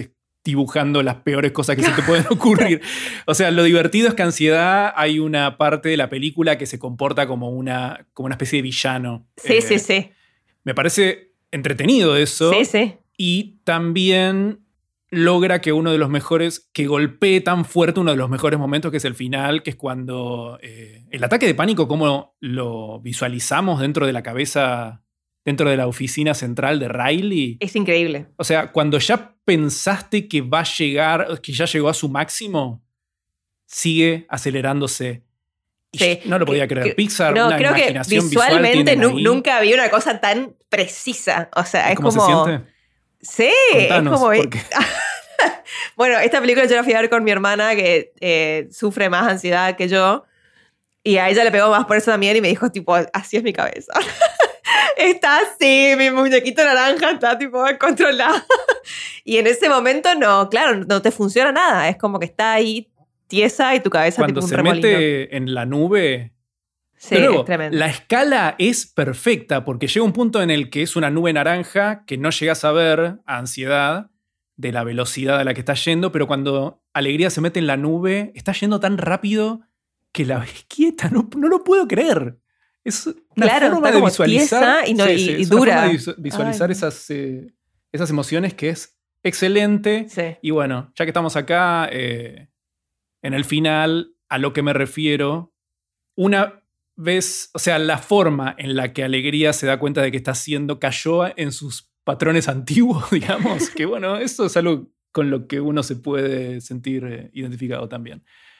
dibujando las peores cosas que se te pueden ocurrir. O sea, lo divertido es que Ansiedad hay una parte de la película que se comporta como una, como una especie de villano. Sí, Eh, sí, sí. Me parece entretenido eso. Sí, sí. Y también logra que uno de los mejores, que golpee tan fuerte uno de los mejores momentos, que es el final, que es cuando eh, el ataque de pánico, como lo visualizamos dentro de la cabeza, dentro de la oficina central de Riley. Es increíble. O sea, cuando ya pensaste que va a llegar, que ya llegó a su máximo, sigue acelerándose. Y Sí. no lo podía Que- creer. que- Pixar, No, una creo que imaginación visual visualmente tienen nu- ahí. nunca había una cosa tan precisa. O sea, es ¿Cómo como... se siente? Sí, Contanos, es como... porque Bueno, esta película yo la fui a ver con mi hermana que eh, sufre más ansiedad que yo. Y a ella le pegó más por eso también y me dijo, tipo, así es mi cabeza. Está así, mi muñequito naranja está, tipo, controlado. Y en ese momento, no, claro, no te funciona nada. Es como que está ahí tiesa y tu cabeza cuando tipo un se remolino. mete en la nube. Sí, De nuevo, es tremendo. la escala es perfecta porque llega un punto en el que es una nube naranja que no llegas a ver a Ansiedad de la velocidad a la que está yendo, pero cuando Alegría se mete en la nube, está yendo tan rápido que la ves quieta. No, no lo puedo creer. Es una Claro, forma está de como visualizar, tiesa y no- y- y es una dura. forma de visu- visualizar Ay, no. esas, eh, esas emociones que es excelente. Sí. Y bueno, ya que estamos acá, eh, en el final, a lo que me refiero, una vez, o sea, la forma en la que Alegría se da cuenta de que está haciendo cayó en sus patrones antiguos, digamos, que bueno, eso es algo con lo que uno se puede sentir eh, identificado también.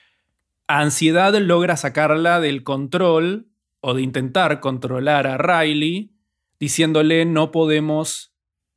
A Ansiedad logra sacarla del control o de intentar controlar a Riley, diciéndole no podemos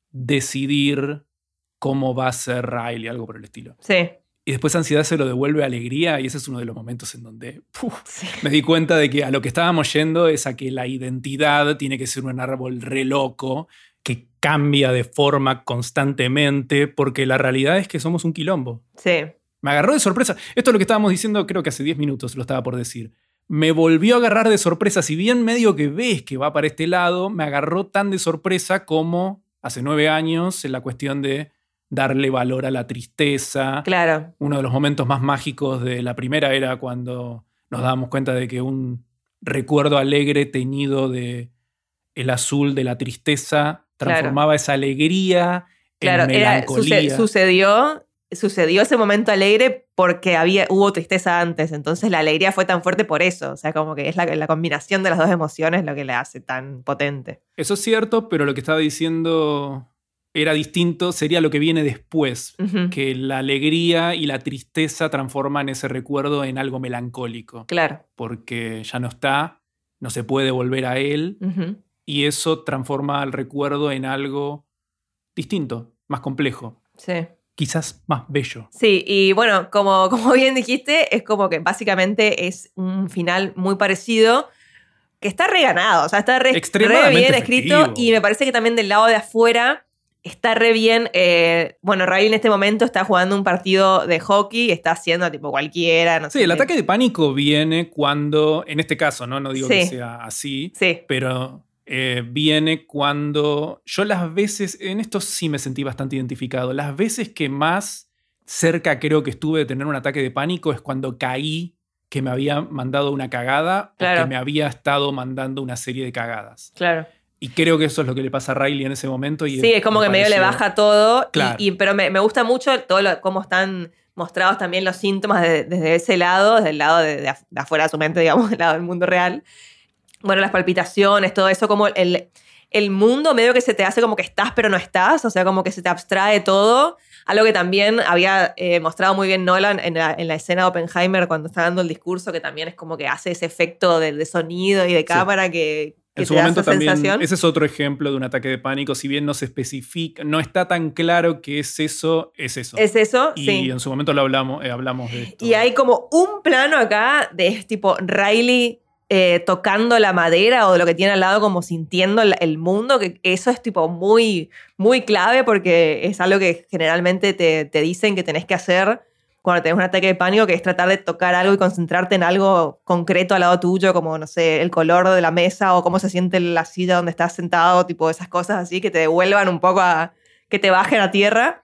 decidir cómo va a ser Riley, algo por el estilo. Sí. Y después Ansiedad se lo devuelve a Alegría y ese es uno de los momentos en donde ¡puf! Sí. Me di cuenta de que a lo que estábamos yendo es a que la identidad tiene que ser un árbol re loco que cambia de forma constantemente porque la realidad es que somos un quilombo. Sí. Me agarró de sorpresa. Esto es lo que estábamos diciendo, creo que hace diez minutos lo estaba por decir. Me volvió a agarrar de sorpresa. Si bien medio que ves que va para este lado, me agarró tan de sorpresa como hace nueve años en la cuestión de darle valor a la tristeza. Claro. Uno de los momentos más mágicos de la primera era cuando nos dábamos cuenta de que un recuerdo alegre teñido de el azul de la tristeza transformaba esa alegría Claro, en era, melancolía. suce- sucedió, sucedió ese momento alegre porque había, hubo tristeza antes. Entonces la alegría fue tan fuerte por eso. O sea, como que es la, la combinación de las dos emociones lo que la hace tan potente. Eso es cierto, pero lo que estaba diciendo era distinto, sería lo que viene después, Ujú. que la alegría y la tristeza transforman ese recuerdo en algo melancólico, Claro. porque ya no está, no se puede volver a él, Ujú. y eso transforma el recuerdo en algo distinto, más complejo, Sí. quizás más bello. Sí, y bueno, como, como bien dijiste, es como que básicamente es un final muy parecido, que está reganado, o sea, está re, Extremadamente re bien efectivo. escrito y me parece que también del lado de afuera está re bien. Eh, bueno, Riley en este momento está jugando un partido de hockey, está haciendo tipo cualquiera, no Sí, sé. el qué. ataque de pánico viene cuando, en este caso, no, no digo que Sí. sea así, Sí, pero eh, viene cuando yo las veces, en esto sí me sentí bastante identificado, las veces que más cerca creo que estuve de tener un ataque de pánico es cuando caí que me había mandado una cagada Claro. o que me había estado mandando una serie de cagadas. claro. Y creo que eso es lo que le pasa a Riley en ese momento. Y Sí, es como me que medio le pareció- baja todo. y- Claro. y, pero me, me gusta mucho todo lo, cómo están mostrados también los síntomas de- desde ese lado, desde el lado de, de af- de afuera de su mente, digamos, del lado del mundo real. Bueno, las palpitaciones, todo eso, como el, el mundo medio que se te hace como que estás pero no estás, o sea, como que se te abstrae todo. Algo que también había eh, mostrado muy bien Nolan en la, en la escena de Oppenheimer cuando está dando el discurso, que también es como que hace ese efecto de, de sonido y de cámara que, que En su te da momento esa también, sensación. ese es otro ejemplo de un ataque de pánico, si bien no se especifica, no está tan claro que es eso, es eso. Es eso, y sí. en su momento lo hablamos, eh, hablamos de esto. Y hay como un plano acá de es tipo Riley eh, tocando la madera o de lo que tiene al lado, como sintiendo el, el mundo, que eso es tipo muy, muy clave porque es algo que generalmente te, te dicen que tenés que hacer cuando tenés un ataque de pánico, que es tratar de tocar algo y concentrarte en algo concreto al lado tuyo, como, no sé, el color de la mesa o cómo se siente la silla donde estás sentado, tipo esas cosas así que te devuelvan un poco a, que te bajen a tierra.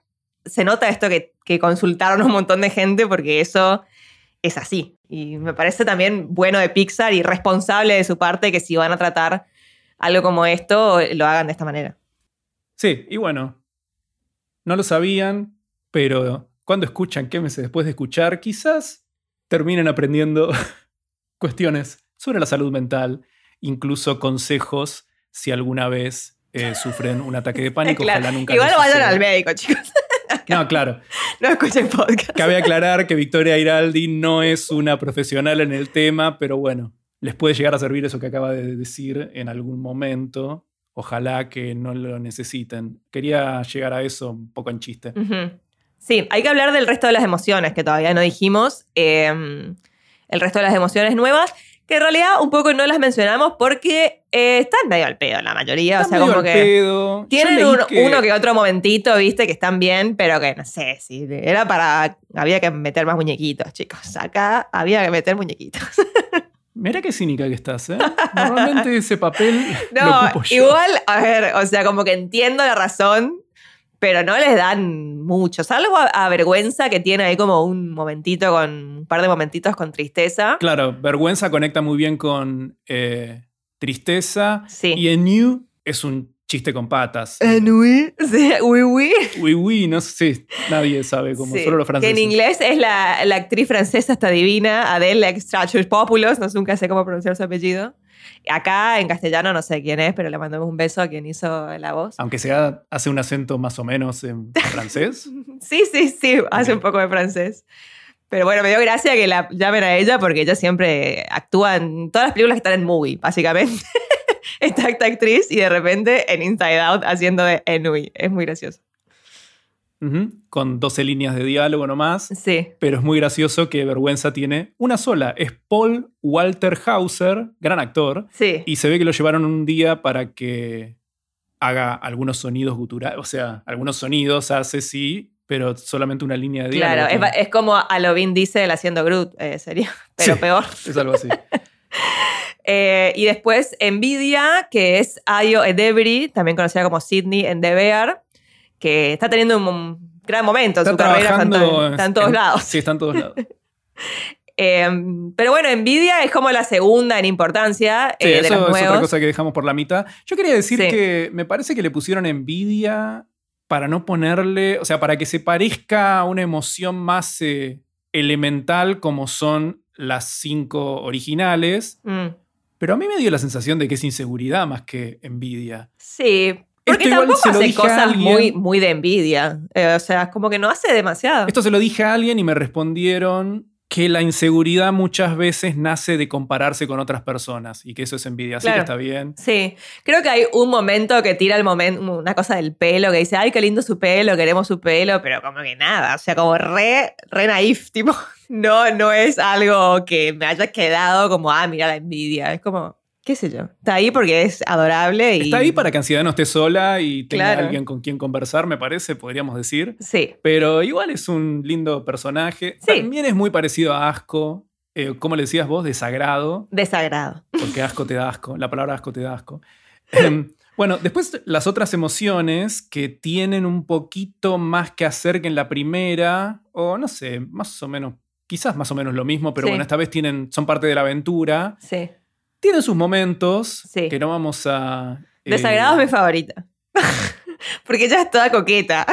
se nota esto que, que consultaron un montón de gente porque eso es así. Y me parece también bueno de Pixar y responsable de su parte que si van a tratar algo como esto, lo hagan de esta manera. Sí, y bueno, no lo sabían, pero cuando escuchan qué meses después de escuchar, quizás terminen aprendiendo cuestiones sobre la salud mental, incluso consejos si alguna vez eh, sufren un ataque de pánico. Claro. Ojalá nunca Igual les vayan suceda. al médico, chicos. No, claro. No escuchen podcast. Cabe aclarar que Victoria Airaldi no es una profesional en el tema, pero bueno, les puede llegar a servir eso que acaba de decir en algún momento. Ojalá que no lo necesiten. Quería llegar a eso un poco en chiste. Uh-huh. Sí, hay que hablar del resto de las emociones que todavía no dijimos. Eh, el resto de las emociones nuevas, que en realidad un poco no las mencionamos porque eh, están medio al pedo la mayoría. Está o sea, medio como al que pedo. tienen Yo leí un- que- uno que otro momentito, viste, que están bien, pero que no sé, si era para... Había que meter más muñequitos, chicos. Acá había que meter muñequitos. Mirá qué cínica que estás, ¿eh? Normalmente ese papel lo No, ocupo yo. igual, a ver, o sea, como que entiendo la razón, pero no les dan mucho. Salvo a, a Vergüenza, que tiene ahí como un momentito con, un par de momentitos con tristeza. Claro, vergüenza conecta muy bien con eh, tristeza. Sí. Y en You es un chiste con patas. oui, sí, oui, oui. Uy, uy, no sé, nadie sabe cómo, Sí, solo los que franceses. en inglés es la, la actriz francesa esta divina, Adele Exarchopoulos, no sé nunca sé cómo pronunciar su apellido. Acá en castellano no sé quién es, pero le mandamos un beso a quien hizo la voz. Aunque sea, hace un acento más o menos en francés. Sí, sí, sí, hace Ok. un poco de francés. Pero bueno, me dio gracia que la llamen a ella porque ella siempre actúa en todas las películas que están en movie, básicamente. Está esta actriz y de repente en Inside Out haciendo de Enui. Es muy gracioso. Ujú, con doce líneas de diálogo nomás. Sí. Pero es muy gracioso que Vergüenza tiene una sola. Es Paul Walter Hauser, gran actor. Sí. Y se ve que lo llevaron un día para que haga algunos sonidos guturales. O sea, algunos sonidos hace sí, pero solamente una línea de diálogo. Claro, es, tiene. ba- es como a lo Vin Diesel haciendo Groot, eh, sería, pero Sí. peor. Es algo así. Eh, y después Nvidia, que es Ayo Edebiri, también conocida como Sydney en The Bear, que está teniendo un, un gran momento en Está su carrera. Está en, trabajando to- está en todos en- lados. Sí, está en todos lados. Eh, pero bueno, Nvidia es como la segunda en importancia Sí, eh, de eso los es otra nuevos. cosa que dejamos por la mitad. Yo quería decir Sí. que me parece que le pusieron envidia para no ponerle, o sea, para que se parezca a una emoción más eh, elemental como son las cinco originales. Mm, Pero a mí me dio la sensación de que es inseguridad más que envidia. sí, porque Esto igual tampoco se lo hace dije a cosas alguien. muy, muy de envidia. Eh, o sea, es como que no hace demasiado. Esto se lo dije a alguien y me respondieron que la inseguridad muchas veces nace de compararse con otras personas y que eso es envidia. Así Claro. que está bien. Sí, creo que hay un momento que tira el momento, una cosa del pelo, que dice, ay, qué lindo su pelo, queremos su pelo, pero como que nada, o sea, como re, re naif, tipo, no, no es algo que me haya quedado como, ah, mira la envidia, es como, qué sé yo, está ahí porque es adorable y... Está ahí para que Ansiedad no esté sola y tenga Claro. alguien con quien conversar, me parece, podríamos decir. Sí, Pero igual es un lindo personaje. Sí. También es muy parecido a Asco. Eh, ¿Cómo le decías vos? Desagrado. desagrado. Porque asco te da asco. La palabra asco te da asco. Em, bueno, después las otras emociones que tienen un poquito más que hacer que en la primera, o no sé, más o menos, quizás más o menos lo mismo, pero Sí. bueno, esta vez tienen, son parte de la aventura. Sí, Tienen sus momentos Sí. que no vamos a... eh, desagrado es mi favorita, porque ella es toda coqueta,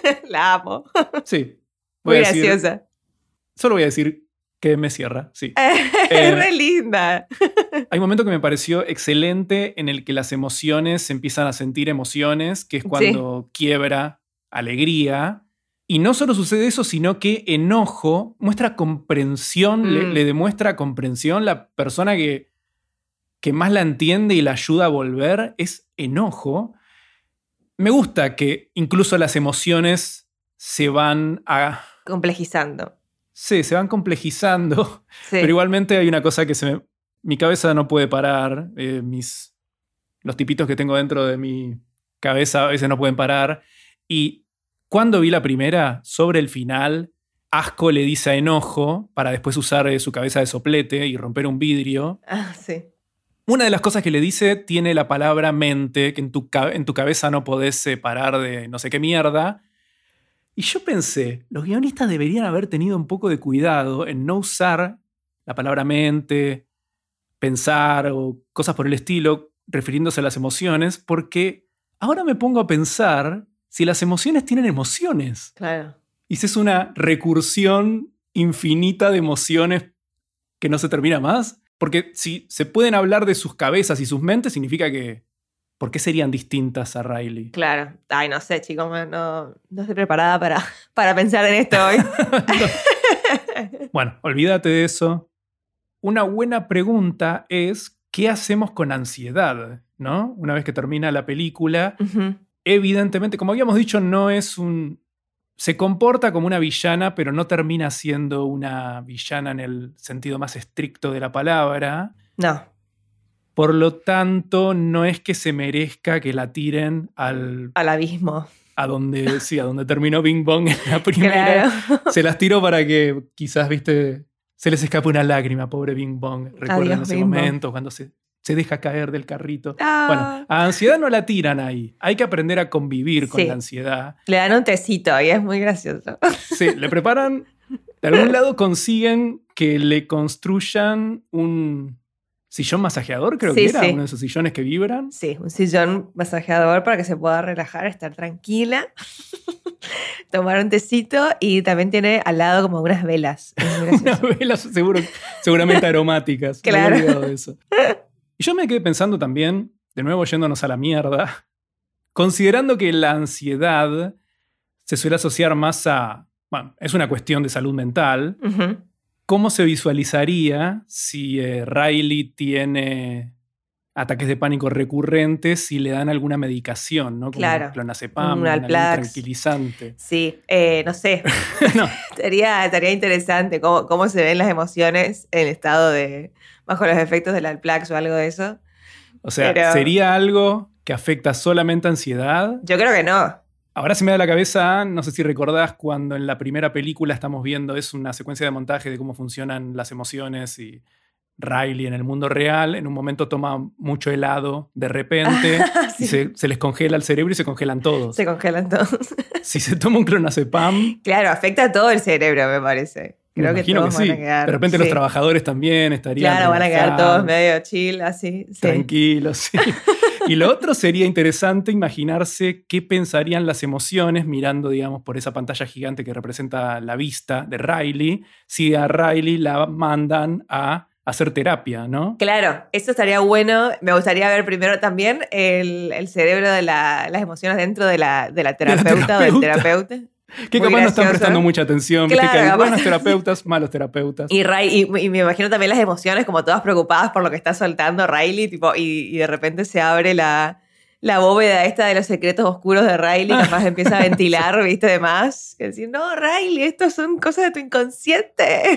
la amo, Sí. Voy muy a decir- graciosa. Solo voy a decir que me cierra, sí. Es re linda. Hay un momento que me pareció excelente en el que las emociones se empiezan a sentir emociones, que es cuando quiebra alegría. Y no solo sucede eso, sino que enojo muestra comprensión, le, Mm. le demuestra comprensión. La persona que, que más la entiende y la ayuda a volver es enojo. Me gusta que incluso las emociones se van a... Complejizando. Sí, se van complejizando. Sí. Pero igualmente hay una cosa que se me... Mi cabeza no puede parar. eh, mis, los tipitos que tengo dentro de mi cabeza a veces no pueden parar. Y cuando vi la primera, sobre el final, Asco le dice a Enojo, para después usar eh, su cabeza de soplete y romper un vidrio. Ah, sí. Una de las cosas que le dice tiene la palabra mente, que en tu, ca- en tu cabeza no podés separar de no sé qué mierda. Y yo pensé, los guionistas deberían haber tenido un poco de cuidado en no usar la palabra mente, pensar o cosas por el estilo, refiriéndose a las emociones, porque ahora me pongo a pensar si las emociones tienen emociones. Claro. Y si es una recursión infinita de emociones que no se termina más. Porque si se pueden hablar de sus cabezas y sus mentes, significa que... ¿Por qué serían distintas a Riley? Claro. Ay, no sé, chicos, no, no estoy preparada para, para pensar en esto hoy. Bueno, olvídate de eso. Una buena pregunta es, ¿qué hacemos con ansiedad? ¿No? Una vez que termina la película, Uh-huh. evidentemente, como habíamos dicho, no es un... Se comporta como una villana, pero no termina siendo una villana en el sentido más estricto de la palabra. No. Por lo tanto, no es que se merezca que la tiren al... Al abismo. A donde, sí, a donde terminó Bing Bong en la primera. Claro. Se las tiró para que quizás, viste, se les escape una lágrima, pobre Bing Bong. Recuerden Adiós, ese Bing Bong. momento cuando se, se deja caer del carrito. Ah. Bueno, a ansiedad no la tiran ahí. Hay que aprender a convivir con Sí. la ansiedad. Le dan un tecito y es muy gracioso. Sí, le preparan... De algún lado consiguen que le construyan un sillón masajeador, creo Sí, que era, sí. uno de esos sillones que vibran. Sí, un sillón masajeador para que se pueda relajar, estar tranquila, tomar un tecito y también tiene al lado como unas velas. Es muy Unas gracioso. velas seguro, seguramente aromáticas. Me Claro. había olvidado de eso. Y yo me quedé pensando también, de nuevo yéndonos a la mierda, considerando que la ansiedad se suele asociar más a... Bueno, es una cuestión de salud mental. Ujú. ¿Cómo se visualizaría si eh, Riley tiene ataques de pánico recurrentes si le dan alguna medicación, ¿no? Como Claro. clonazepam, Un algún Alplax. tranquilizante. Sí, eh, no sé, No, estaría, estaría interesante cómo, cómo se ven las emociones en estado de, bajo los efectos del Alplax o algo de eso. o sea, Pero- ¿sería algo que afecta solamente a ansiedad? Yo creo que no. Ahora se me da la cabeza, no sé si recordás cuando en la primera película estamos viendo, es una secuencia de montaje de cómo funcionan las emociones y Riley en el mundo real, en un momento toma mucho helado de repente Sí. y se, se les congela el cerebro y se congelan todos. Se congelan todos. Si se toma un clonazepam, Claro, afecta a todo el cerebro, me parece. Creo me que imagino que, todos sí. van a quedar. De repente sí. los trabajadores también estarían Claro, van a quedar relajados, todos medio chill, así. Sí. tranquilos. Sí. Y lo otro sería interesante imaginarse qué pensarían las emociones mirando, digamos, por esa pantalla gigante que representa la vista de Riley, si a Riley la mandan a hacer terapia, ¿no? Claro, eso estaría bueno. Me gustaría ver primero también el, el cerebro de la- las emociones dentro de la, de la terapeuta o del terapeuta. terapeuta. Que Muy capaz no están gracioso. prestando mucha atención. Viste Claro, que hay capaz. buenos terapeutas, malos terapeutas. Y, Ray- y, y me imagino también las emociones como todas preocupadas por lo que está soltando Riley, tipo, y, y de repente se abre la, la bóveda esta de los secretos oscuros de Riley, capaz empieza a ventilar, viste, demás. Y decir, no, Riley, esto son cosas de tu inconsciente.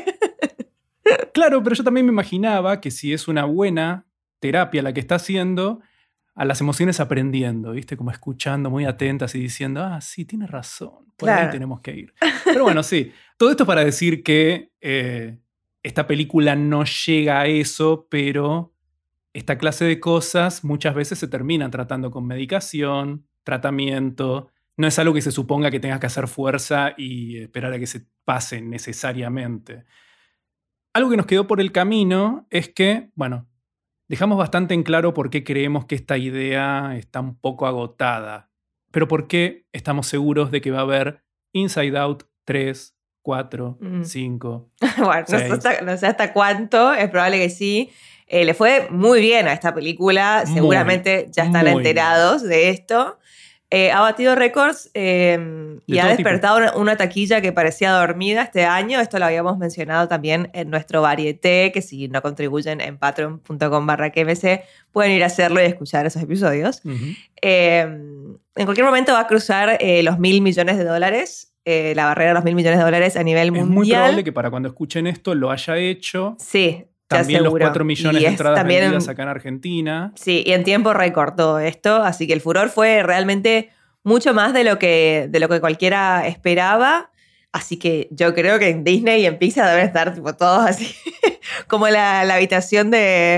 Claro, pero yo también me imaginaba que si es una buena terapia la que está haciendo, a las emociones aprendiendo, ¿viste? Como escuchando muy atentas y diciendo, ah, sí, tienes razón, por Claro. ahí tenemos que ir. Pero bueno, sí, todo esto para decir que eh, esta película no llega a eso, pero esta clase de cosas muchas veces se terminan tratando con medicación, tratamiento. No es algo que se suponga que tengas que hacer fuerza y esperar a que se pase necesariamente. Algo que nos quedó por el camino es que, bueno, dejamos bastante en claro por qué creemos que esta idea está un poco agotada, pero por qué estamos seguros de que va a haber Inside Out tres, cuatro, Mm. cinco. Bueno, no sé, Seis. hasta, no sé hasta cuánto, es probable que sí. Eh, le fue muy bien a esta película, Muy, seguramente ya están muy enterados de esto. Eh, ha batido récords eh, y De ha todo tipo. despertado una, una taquilla que parecía dormida este año. Esto lo habíamos mencionado también en nuestro varieté, que si no contribuyen en patreon punto com barra K M C pueden ir a hacerlo y escuchar esos episodios. Ujú. Eh, en cualquier momento va a cruzar eh, los mil millones de dólares, eh, la barrera de los mil millones de dólares a nivel Es mundial. muy probable que para cuando escuchen esto lo haya hecho. Sí, te También los aseguro. cuatro millones Y de es entradas también- vendidas acá en Argentina. Sí, y en tiempo récord todo esto, así que el furor fue realmente mucho más de lo que, de lo que cualquiera esperaba. Así que yo creo que en Disney y en Pixar deben estar tipo, todos así, como la, la habitación de,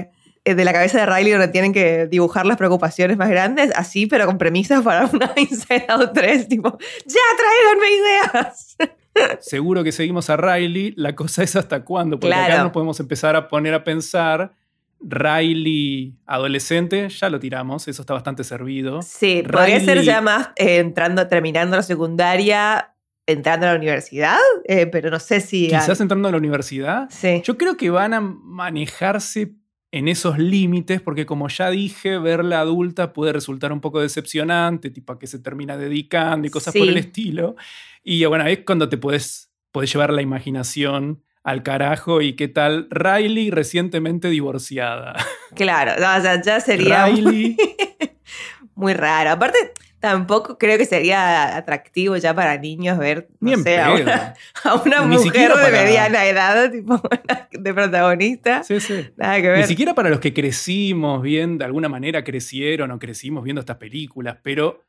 eh, de la cabeza de Riley donde tienen que dibujar las preocupaciones más grandes, así, pero con premisas para una Inside Out tres, tipo, ¡ya, tráiganme ideas! Seguro que seguimos a Riley, la cosa es hasta cuándo, porque Claro. acá nos podemos empezar a poner a pensar, Riley adolescente, ya lo tiramos, eso está bastante servido. Sí, podría Riley- ser ya más eh, entrando, terminando la secundaria, entrando a la universidad, eh, pero no sé si... Quizás entrando a la universidad. Sí. Yo creo que van a manejarse en esos límites, porque como ya dije, verla adulta puede resultar un poco decepcionante, tipo a qué se termina dedicando y cosas Sí. por el estilo. Y bueno, es cuando te puedes, puedes llevar la imaginación al carajo. ¿Y qué tal? Riley recientemente divorciada. Claro, no, ya, ya sería Riley. muy raro. Aparte, tampoco creo que sería atractivo ya para niños ver, no Ni en sé, a pedo. una, a una Ni mujer siquiera de para- mediana edad, tipo, de protagonista. Sí, sí. Nada que ver. Ni siquiera para los que crecimos viendo, de alguna manera crecieron o crecimos viendo estas películas, pero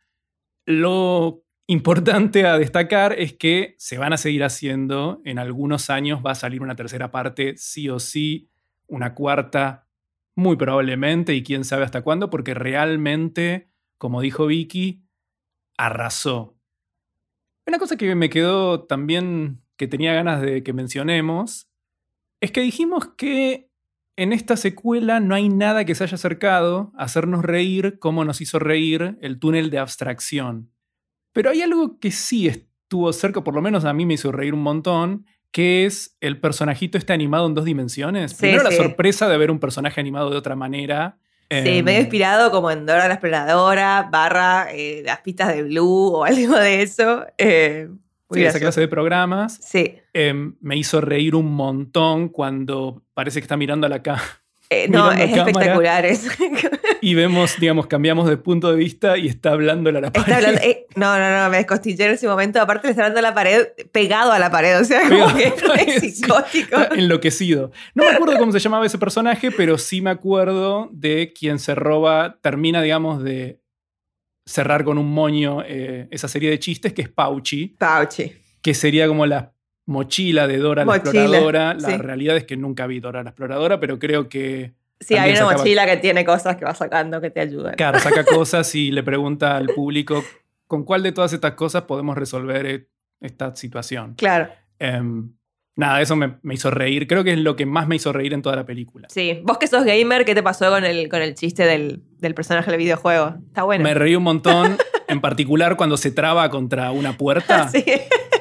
lo importante a destacar es que se van a seguir haciendo. En algunos años va a salir una tercera parte, sí o sí, una cuarta, muy probablemente, y quién sabe hasta cuándo, porque realmente, como dijo Vicky, arrasó. Una cosa que me quedó también, que tenía ganas de que mencionemos, es que dijimos que en esta secuela no hay nada que se haya acercado a hacernos reír como nos hizo reír el túnel de abstracción. Pero hay algo que sí estuvo cerca, por lo menos a mí me hizo reír un montón, que es el personajito este animado en dos dimensiones. Sí, Primero la sí. sorpresa de ver un personaje animado de otra manera. Sí, Em, medio inspirado como en Dora la Exploradora, barra eh, las pistas de Blue o algo de eso. Eh, muy sí, esa gracioso. clase de programas. Sí. Em, me hizo reír un montón cuando parece que está mirando a la cámara. Eh, no, Mirando es a cámara. espectacular eso. Y vemos, digamos, cambiamos de punto de vista y está hablándole a la pared. Está hablando, eh, no, no, no, me descostillé en ese momento. Aparte le está hablando a la pared, pegado a la pared. O sea, Pegado como que a la pared, es sí. psicótico. Está enloquecido. No me acuerdo cómo se llamaba ese personaje, pero sí me acuerdo de quien se roba, termina, digamos, de cerrar con un moño eh, esa serie de chistes, que es Pauchi, Pauchi. que sería como la mochila de Dora la Mochila, Exploradora. La sí. realidad es que nunca vi Dora la Exploradora, pero creo que... Sí, hay también una sacaba- mochila que tiene cosas que va sacando que te ayudan. Claro, saca cosas y le pregunta al público con cuál de todas estas cosas podemos resolver eh, esta situación. Claro. Em, nada, eso me, me hizo reír. Creo que es lo que más me hizo reír en toda la película. Sí. Vos que sos gamer, ¿qué te pasó con el, con el chiste del, del personaje del videojuego? Está bueno. Me reí un montón, en particular cuando se traba contra una puerta. Sí.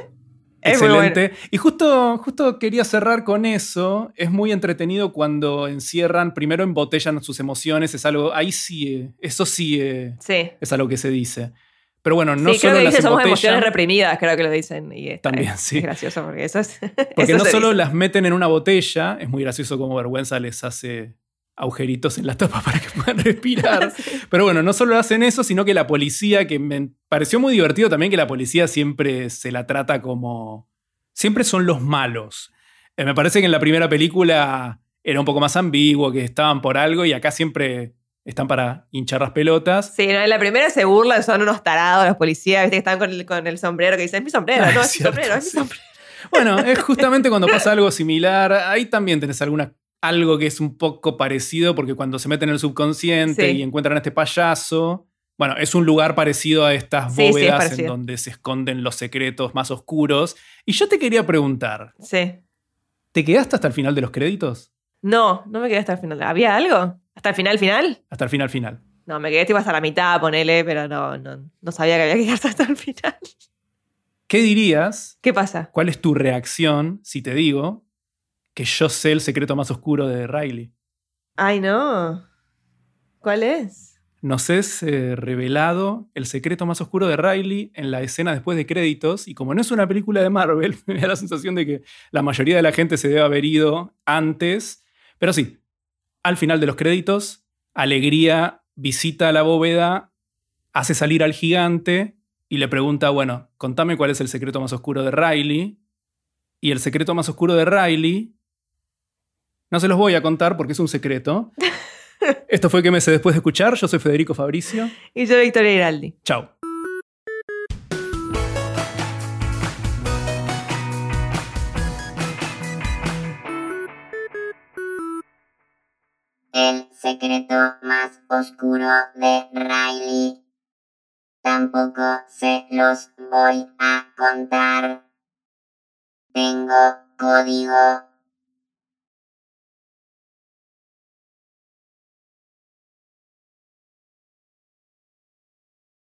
Es muy Excelente. Y justo, justo quería cerrar con eso. Es muy entretenido cuando encierran, primero embotellan sus emociones. Es algo, ahí sí, eh, eso sí eh, Sí. es algo que se dice. Pero bueno, no sí, creo solo que las dice somos embotellan, emociones reprimidas, creo que lo dicen. Y está- También, es, sí. es gracioso porque eso es. porque eso no se solo dice. las meten en una botella, es muy gracioso como vergüenza les hace agujeritos en la tapa para que puedan respirar. Sí. Pero bueno, no solo hacen eso, sino que la policía, que me pareció muy divertido también que la policía siempre se la trata como... Siempre son los malos. Eh, me parece que en la primera película era un poco más ambiguo, que estaban por algo, y acá siempre están para hinchar las pelotas. Sí, no, en la primera se burlan, son unos tarados los policías, ¿viste? Que están con el, con el sombrero, que dicen, es mi sombrero, Ah, no, es es mi cierto, sombrero, es mi sí. sombrero. Bueno, es justamente cuando pasa algo similar. Ahí también tenés alguna, algo que es un poco parecido, porque cuando se meten en el subconsciente Sí. y encuentran a este payaso, bueno, es un lugar parecido a estas Sí, sí, es bóvedas en parecido. donde se esconden los secretos más oscuros. Y yo te quería preguntar, Sí. ¿te quedaste hasta el final de los créditos? No, no me quedé hasta el final. ¿Había algo? ¿Hasta el final, final? Hasta el final, final. No, me quedé tipo hasta la mitad, ponele, pero no, no, no sabía que había que quedarse hasta el final. ¿Qué dirías? ¿Qué pasa? ¿Cuál es tu reacción si te digo que yo sé el secreto más oscuro de Riley? Ay, no. ¿Cuál es? Nos es eh, revelado el secreto más oscuro de Riley en la escena después de créditos. Y como no es una película de Marvel, me da la sensación de que la mayoría de la gente se debe haber ido antes. Pero sí, al final de los créditos, Alegría visita la bóveda, hace salir al gigante y le pregunta, bueno, contame cuál es el secreto más oscuro de Riley. Y el secreto más oscuro de Riley, no se los voy a contar porque es un secreto. Esto fue Que me sé después de escuchar. Yo soy Federico Fabricio. Y yo, Victoria Giraldi. Chao. el secreto más oscuro de Riley. Tampoco se los voy a contar. Tengo código.